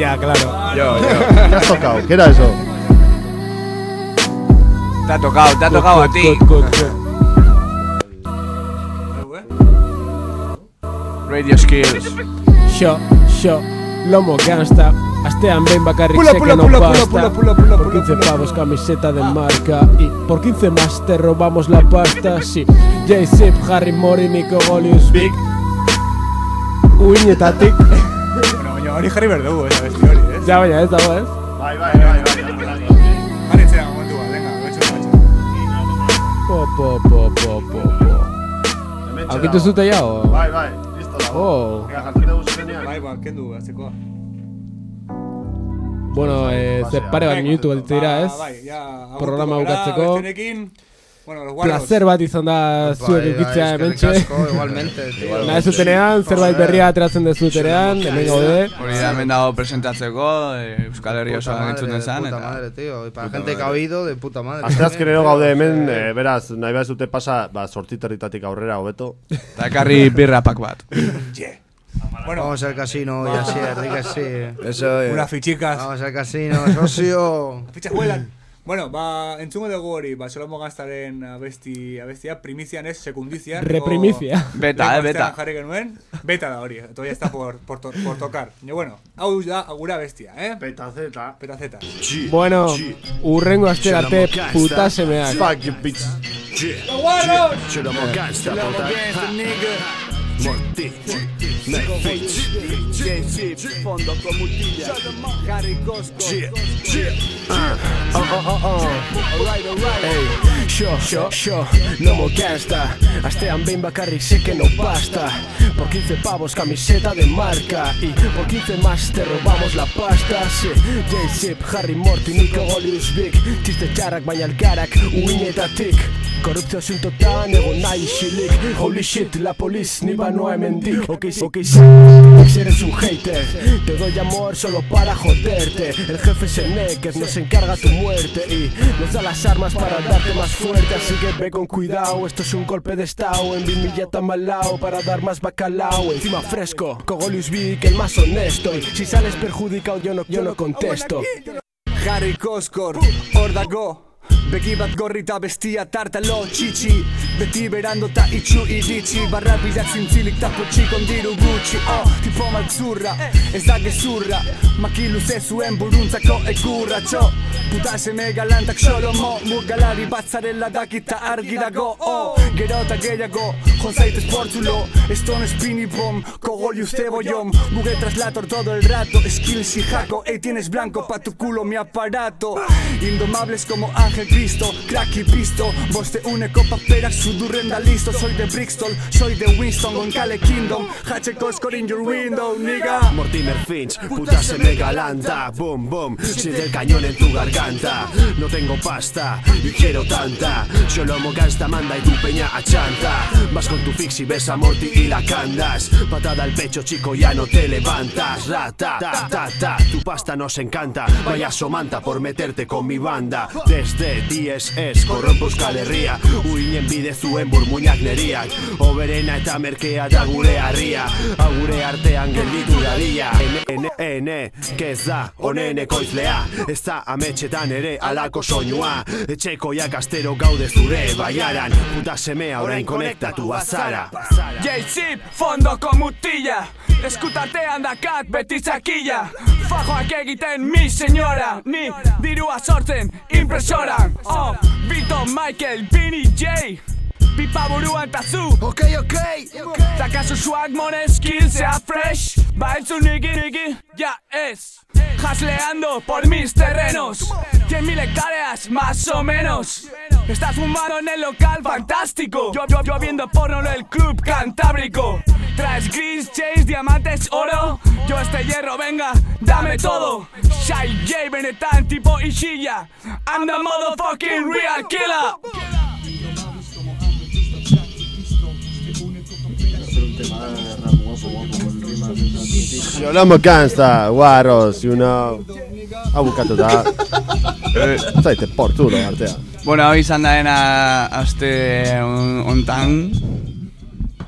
ya, claro. Yo. ¿Qué has tocado? ¿Qué era eso? Te ha tocado a ti. Radio skills. Yo, lomo gangsta. Astean behin bakarrik sé que no basta. Por 15 pavos camiseta de marca. Y por 15 más te robamos la pasta. Sí, J-Zip, Harry Mori, Nico Golius, Big Uinetatik. Bueno, baina hori jarri berdugu, esa besti hori, ez? Ja, baina ez dago, ez? Bai. Jarri etxera, momentu bat, venga, Po. Aukitu zute ya, o? Bai, listo dago. Venga, jartzen dugu zuzenean. Bai, kendu, aztekoa. Bueno, pare bat minutu galditu dira, ez? Programa bukatzeko. Bueno, los guarros. Placer bat izan da zuek ikitzea hementxe. Igualmente. Nahe zutenean, zerbait berria ateratzen dezutenean, hemen gaude. Hori da, hemen dago presentatzeko, Euskal Herria osoan entzuten zan. Puta madre, tío. Y para gente que ha oído, de puta madre. Asteazkenero gaude hemen, beraz, nahi behar zute pasa, sortiterritatik aurrera, hobeto. Da ekarri birrapak bat. Bueno, vamos al casino, ya sí, di que sí. Eso es. Unas fichicas. Vamos al casino, socio. Fichas vuelan. Bueno, entzungo dugu hori, Solomo Gangstaren abestia, primizian ez, sekundizian. Reprimicia. Beta. Jarri genuen, beta da hori, todavía está por tocar. Y bueno, hau da gura bestia, Beta Z. Bueno, urrengo asterarte puta semeak. Fuck you, bitch. Solomo Gangsta, puta. Morty, Netflix, J-Zip, fondo con mutilla, Harry Cosco. Yo, lomo gangsta. Astean behin bakarrik sé que no basta. Por 15 pavos camiseta de marca. Y por 15 más te robamos la pasta. Sí, J-Zip, Harry Morty, Nico Golius, Big Txiste txarrak baina algarak uinetatik. Korrupzio asuntotan egon nahi isilik. Holy shit, la poliz ni banoa hemendik. Ok, si eres un hater, te doy amor solo para joderte. El jefe es el Necker, nos encarga tu muerte y nos da las armas para darte más fuerte. Así que ve con cuidado, esto es un golpe de estado. En Vimilla tan malao para dar más bacalao. Encima fresco, Cogolius Big, el más honesto. Y si sales perjudicado yo no contesto. Harry Koskor, hor dago. Begi bat gorrita bestia tartalo txitsi. Beti berando ta itxu iritsi. Barra bilak zintzilik ta potxik ondiru gutxi. Tipo maltzurra, ez da gezurra. Makilu zezuen buruntzako ekurra txo. Puta seme galantak Solomo. Mugalari batzarela dakita argi dago. Gero eta gehiago, jonzait esportzulo. Esto no es pinipom, Cogolius cebollón. Google Translator todo el rato, skills y jaco. Ey, tienes blanco pa tu culo mi aparato. Indomables como Ángel Cristo, crack y pisto. Boste uneko paperak sudurrenda listo. Soy de Brixton, soy de Winston, Goncale Kingdom. Hache Koskor in your window, nigga. Mortimer Finch, puta se me galanta. Boom, boom, siente el cañón en tu garganta. No tengo pasta y quiero tanta. Solomo Gangsta manda y tu peña achanta. Vas con tu fix y ves a Morty y la candas. Patada al pecho, chico, ya no te levantas. Rata, ta, tu pasta nos encanta. Vaya somanta por meterte con mi banda. Desde DSS, korronpo Euskal Herria. Uinen bidezuen burmuinak neriak. Oberena eta merkea da gure harria. Agure artean gelditu dadia. Ene, kez da, honen ekoizlea. Ez da ametxetan ere alako soinua. Etxekoiak astero gaude zure baiaran. Puta semea orain konektatu azara. J-Zip, fondoko mutilla. Eskutartean dakat beti zakilla. Fajoak egiten mi señora. Ni dirua sortzen impresoran. Vito, Michael, Vinny, J. Pipa buruan ta zu. Ok. Zakazu swag monen skill sea fresh. Bailzu nigi, ya es. Hasleando por mis terrenos. 100.000 hectáreas, más o menos. Estás fumando en el local fantástico. Yo viendo porno en el club cantábrico. Traes gris, chase, diamantes, oro. Yo este hierro, venga, dame todo. Shy J, Benetan, tipo Ishilla. I'm the motherfucking real killer. Solomo Gangsta, guarros, you know. Hau bukatu da. Zaite, portulo, artea. Bueno, hau izan daena aste ontan.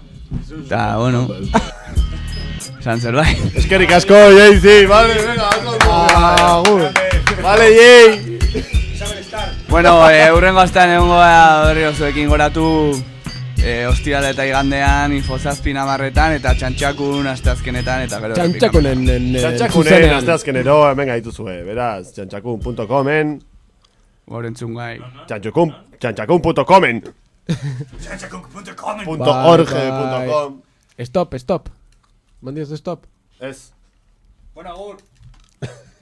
Eta, bueno. Esan zerbait. Eskerrik asko, Jay-Z, vale, venga, Agur. Vale, Jay. Bueno, urrengo astean egongo da berriro zuekin goratu ostirale eta igandean infozazpin amarretan eta txantxakun asteazkenetan eta gero Txantxakunen asteazkenero hemen gaituzue, beraz, txantxakun.comen Gorentzun gai txantxakun.comen .org.com Stop. ¿Me han dicho stop? Es. Bueno, agur.